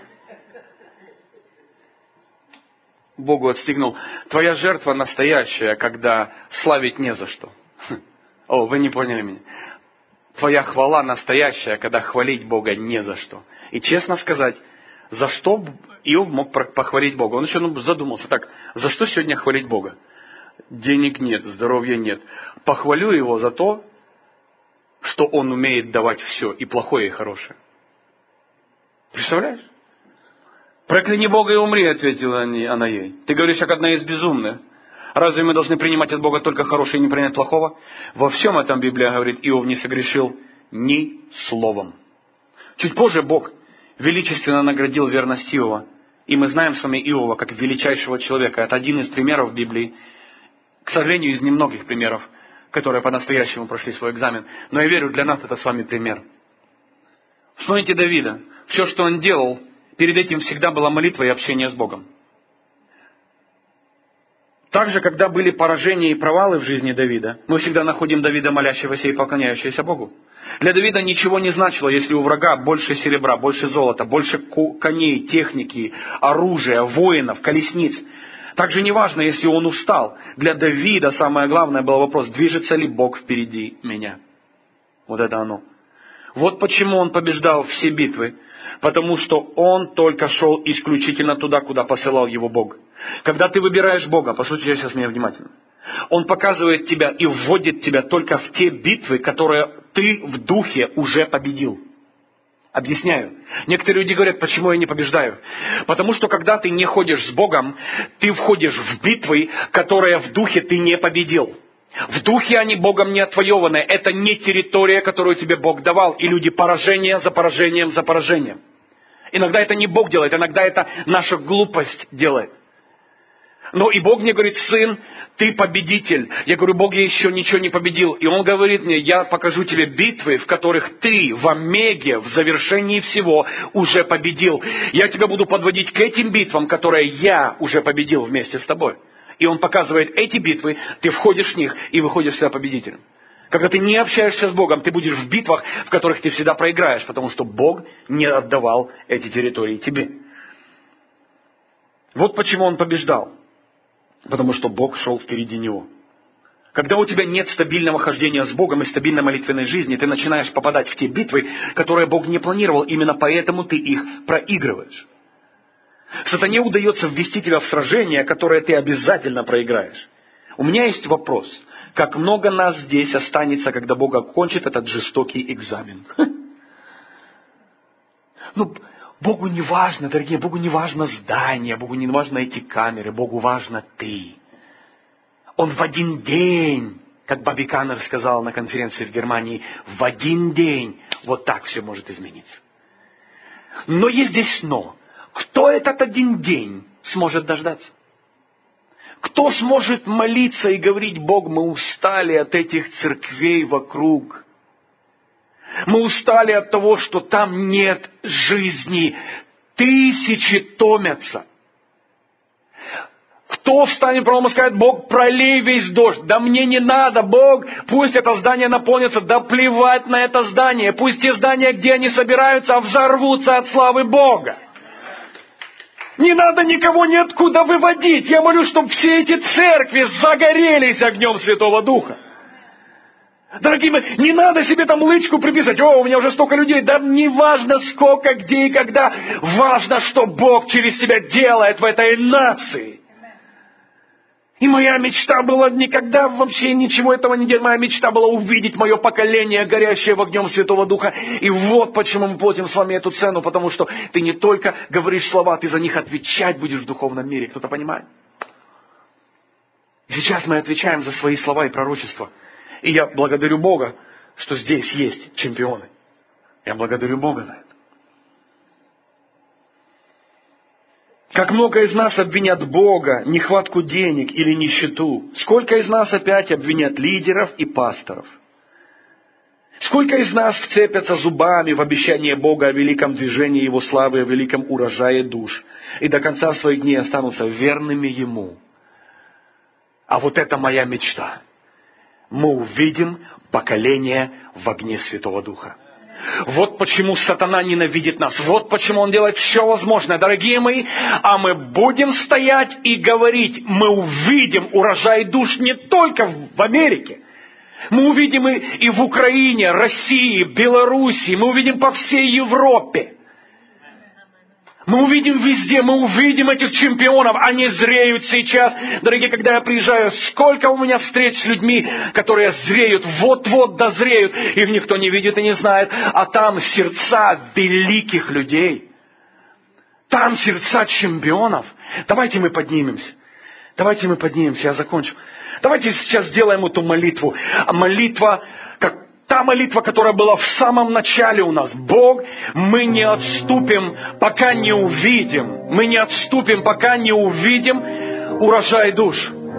Богу отстегнул. Твоя жертва настоящая, когда славить не за что. О, вы не поняли меня. Твоя хвала настоящая, когда хвалить Бога не за что. И честно сказать, за что Иов мог похвалить Бога? Он еще ну, задумался, так, за что сегодня хвалить Бога? Денег нет, здоровья нет. Похвалю Его за то, что Он умеет давать все, и плохое, и хорошее. Представляешь? Прокляни Бога и умри, ответила она ей. Ты говоришь, как одна из безумных. Разве мы должны принимать от Бога только хорошее и не принять плохого? Во всем этом Библия говорит, Иов не согрешил ни словом. Чуть позже Бог величественно наградил верность Иова. И мы знаем с вами Иова как величайшего человека. Это один из примеров Библии. К сожалению, из немногих примеров, которые по-настоящему прошли свой экзамен. Но я верю, для нас это с вами пример. Вспомните Давида. Все, что он делал, перед этим всегда была молитва и общение с Богом. Также, когда были поражения и провалы в жизни Давида, мы всегда находим Давида, молящегося и поклоняющегося Богу. Для Давида ничего не значило, если у врага больше серебра, больше золота, больше коней, техники, оружия, воинов, колесниц. Также не важно, если он устал. Для Давида самое главное был вопрос, движется ли Бог впереди меня. Вот это оно. Вот почему он побеждал все битвы. Потому что он только шел исключительно туда, куда посылал его Бог. Когда ты выбираешь Бога, послушайте сейчас меня внимательно, Он показывает тебя и вводит тебя только в те битвы, которые ты в духе уже победил. Объясняю. Некоторые люди говорят, почему я не побеждаю. Потому что когда ты не ходишь с Богом, ты входишь в битвы, которые в духе ты не победил. В духе они Богом не отвоеваны. Это не территория, которую тебе Бог давал. И люди поражение за поражением за поражением. Иногда это не Бог делает, иногда это наша глупость делает. Но и Бог мне говорит, сын, ты победитель. Я говорю, Бог, я еще ничего не победил. И Он говорит мне, я покажу тебе битвы, в которых ты в омеге, в завершении всего уже победил. Я тебя буду подводить к этим битвам, которые я уже победил вместе с тобой. И Он показывает эти битвы, ты входишь в них и выходишь всегда победителем. Когда ты не общаешься с Богом, ты будешь в битвах, в которых ты всегда проиграешь, потому что Бог не отдавал эти территории тебе. Вот почему он побеждал. Потому что Бог шел впереди него. Когда у тебя нет стабильного хождения с Богом и стабильной молитвенной жизни, ты начинаешь попадать в те битвы, которые Бог не планировал, именно поэтому ты их проигрываешь. Сатане удается ввести тебя в сражение, которое ты обязательно проиграешь. У меня есть вопрос. Как много нас здесь останется, когда Бог окончит этот жестокий экзамен? Ну, Богу не важно, дорогие, Богу не важно здание, Богу не важно эти камеры, Богу важно ты. Он в один день, как Бобби Каннер сказал на конференции в Германии, в один день вот так все может измениться. Но есть здесь но. Кто этот один день сможет дождаться? Кто сможет молиться и говорить: Бог, мы устали от этих церквей вокруг. Мы устали от того, что там нет жизни. Тысячи томятся. Кто встанет прямо и скажет: Бог, пролей весь дождь. Да мне не надо, Бог, пусть это здание наполнится. Да плевать на это здание. Пусть те здания, где они собираются, взорвутся от славы Бога. Не надо никого ниоткуда выводить. Я молюсь, чтобы все эти церкви загорелись огнем Святого Духа. Дорогие мои, не надо себе там лычку приписать. О, у меня уже столько людей. Да не важно сколько, где и когда. Важно, что Бог через тебя делает в этой нации. И моя мечта была никогда вообще ничего этого не делать. Моя мечта была увидеть мое поколение, горящее в огнем Святого Духа. И вот почему мы платим с вами эту цену. Потому что ты не только говоришь слова, ты за них отвечать будешь в духовном мире. Кто-то понимает? Сейчас мы отвечаем за свои слова и пророчества. И я благодарю Бога, что здесь есть чемпионы. Я благодарю Бога за это. Как много из нас обвинят Бога, нехватку денег или нищету. Сколько из нас опять обвинят лидеров и пасторов. Сколько из нас вцепятся зубами в обещание Бога о великом движении Его славы, о великом урожае душ. И до конца своих дней останутся верными Ему. А вот это моя мечта. Мы увидим поколение в огне Святого Духа. Вот почему сатана ненавидит нас. Вот почему он делает все возможное, дорогие мои. А мы будем стоять и говорить. Мы увидим урожай душ не только в Америке. Мы увидим и, и в Украине, России, Белоруссии. Мы увидим по всей Европе. Мы увидим везде, мы увидим этих чемпионов. Они зреют сейчас. Дорогие, когда я приезжаю, сколько у меня встреч с людьми, которые зреют, вот-вот дозреют. Их никто не видит и не знает. А там сердца великих людей. Там сердца чемпионов. Давайте мы поднимемся. Давайте мы поднимемся, я закончу. Давайте сейчас сделаем эту молитву. Молитва, как та молитва, которая была в самом начале у нас. Бог, мы не отступим, пока не увидим. Мы не отступим, пока не увидим урожай душ.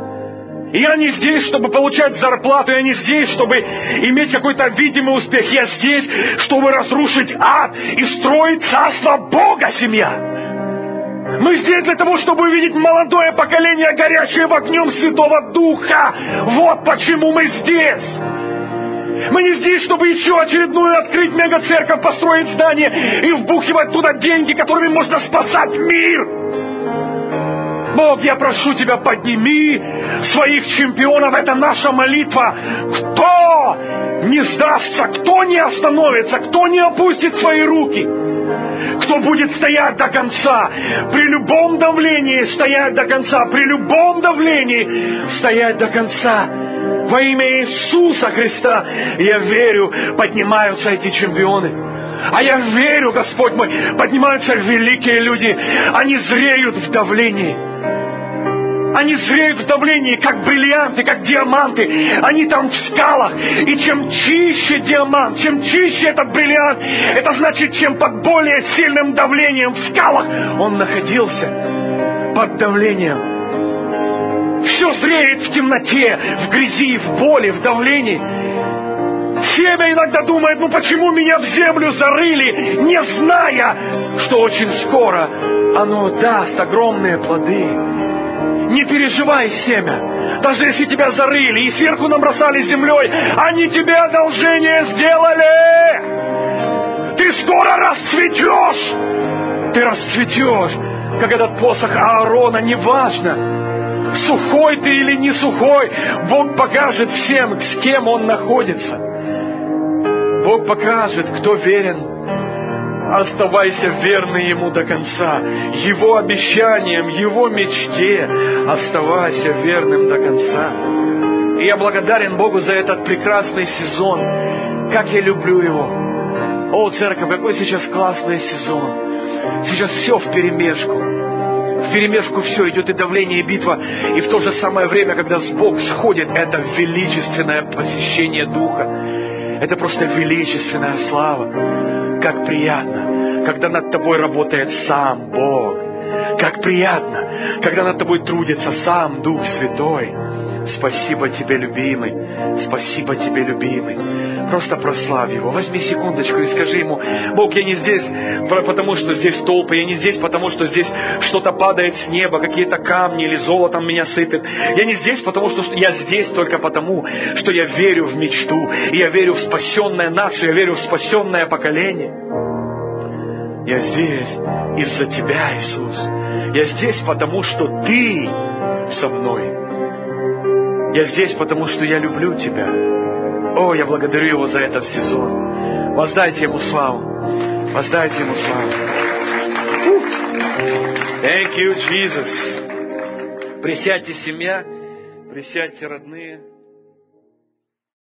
Я не здесь, чтобы получать зарплату. Я не здесь, чтобы иметь какой-то видимый успех. Я здесь, чтобы разрушить ад и строить царство Бога, семья. Мы здесь для того, чтобы увидеть молодое поколение, горящее в огнем Святого Духа. Вот почему мы здесь. Мы не здесь, чтобы еще очередную открыть мега-церковь, построить здание и вбухивать туда деньги, которыми можно спасать мир. Бог, я прошу Тебя, подними своих чемпионов. Это наша молитва. Кто не сдастся, кто не остановится, кто не опустит свои руки, кто будет стоять до конца, при любом давлении стоять до конца, при любом давлении стоять до конца. Во имя Иисуса Христа, я верю, поднимаются эти чемпионы. А я верю, Господь мой, поднимаются великие люди. Они зреют в давлении. Они зреют в давлении, как бриллианты, как диаманты. Они там в скалах. И чем чище диамант, чем чище этот бриллиант, это значит, чем под более сильным давлением в скалах он находился. Под давлением. Все зреет в темноте, в грязи, в боли, в давлении. Семя иногда думает: ну почему меня в землю зарыли, не зная, что очень скоро оно даст огромные плоды. Не переживай, семя. Даже если тебя зарыли и сверху набросали землей, они тебе одолжение сделали. Ты скоро расцветешь. Ты расцветешь, как этот посох Аарона, неважно, сухой ты или не сухой, Бог покажет всем, с кем он находится. Бог покажет, кто верен, Оставайся верный Ему до конца. Его обещаниям, Его мечте оставайся верным до конца. И я благодарен Богу за этот прекрасный сезон. Как я люблю его. О, церковь, какой сейчас классный сезон. Сейчас все вперемешку. Вперемешку все, идет и давление, и битва. И в то же самое время, когда Бог сходит, это величественное посещение Духа. Это просто величественная слава. Как приятно, когда над тобой работает сам Бог. Как приятно, когда над тобой трудится сам Дух Святой. Спасибо тебе, любимый. Спасибо тебе, любимый. Просто прославь Его. Возьми секундочку и скажи Ему: Бог, я не здесь, потому что здесь толпы. Я не здесь, потому что здесь что-то падает с неба, какие-то камни или золотом меня сыпет. Я не здесь, потому что я здесь только потому, что я верю в мечту. И я верю в спасенное нацию, я верю в спасенное поколение. Я здесь из-за Тебя, Иисус. Я здесь, потому что Ты со мной. Я здесь, потому что я люблю Тебя. О, я благодарю Его за этот сезон. Воздайте Ему славу. Воздайте Ему славу. Thank you, Jesus. Присядьте, семья. Присядьте, родные.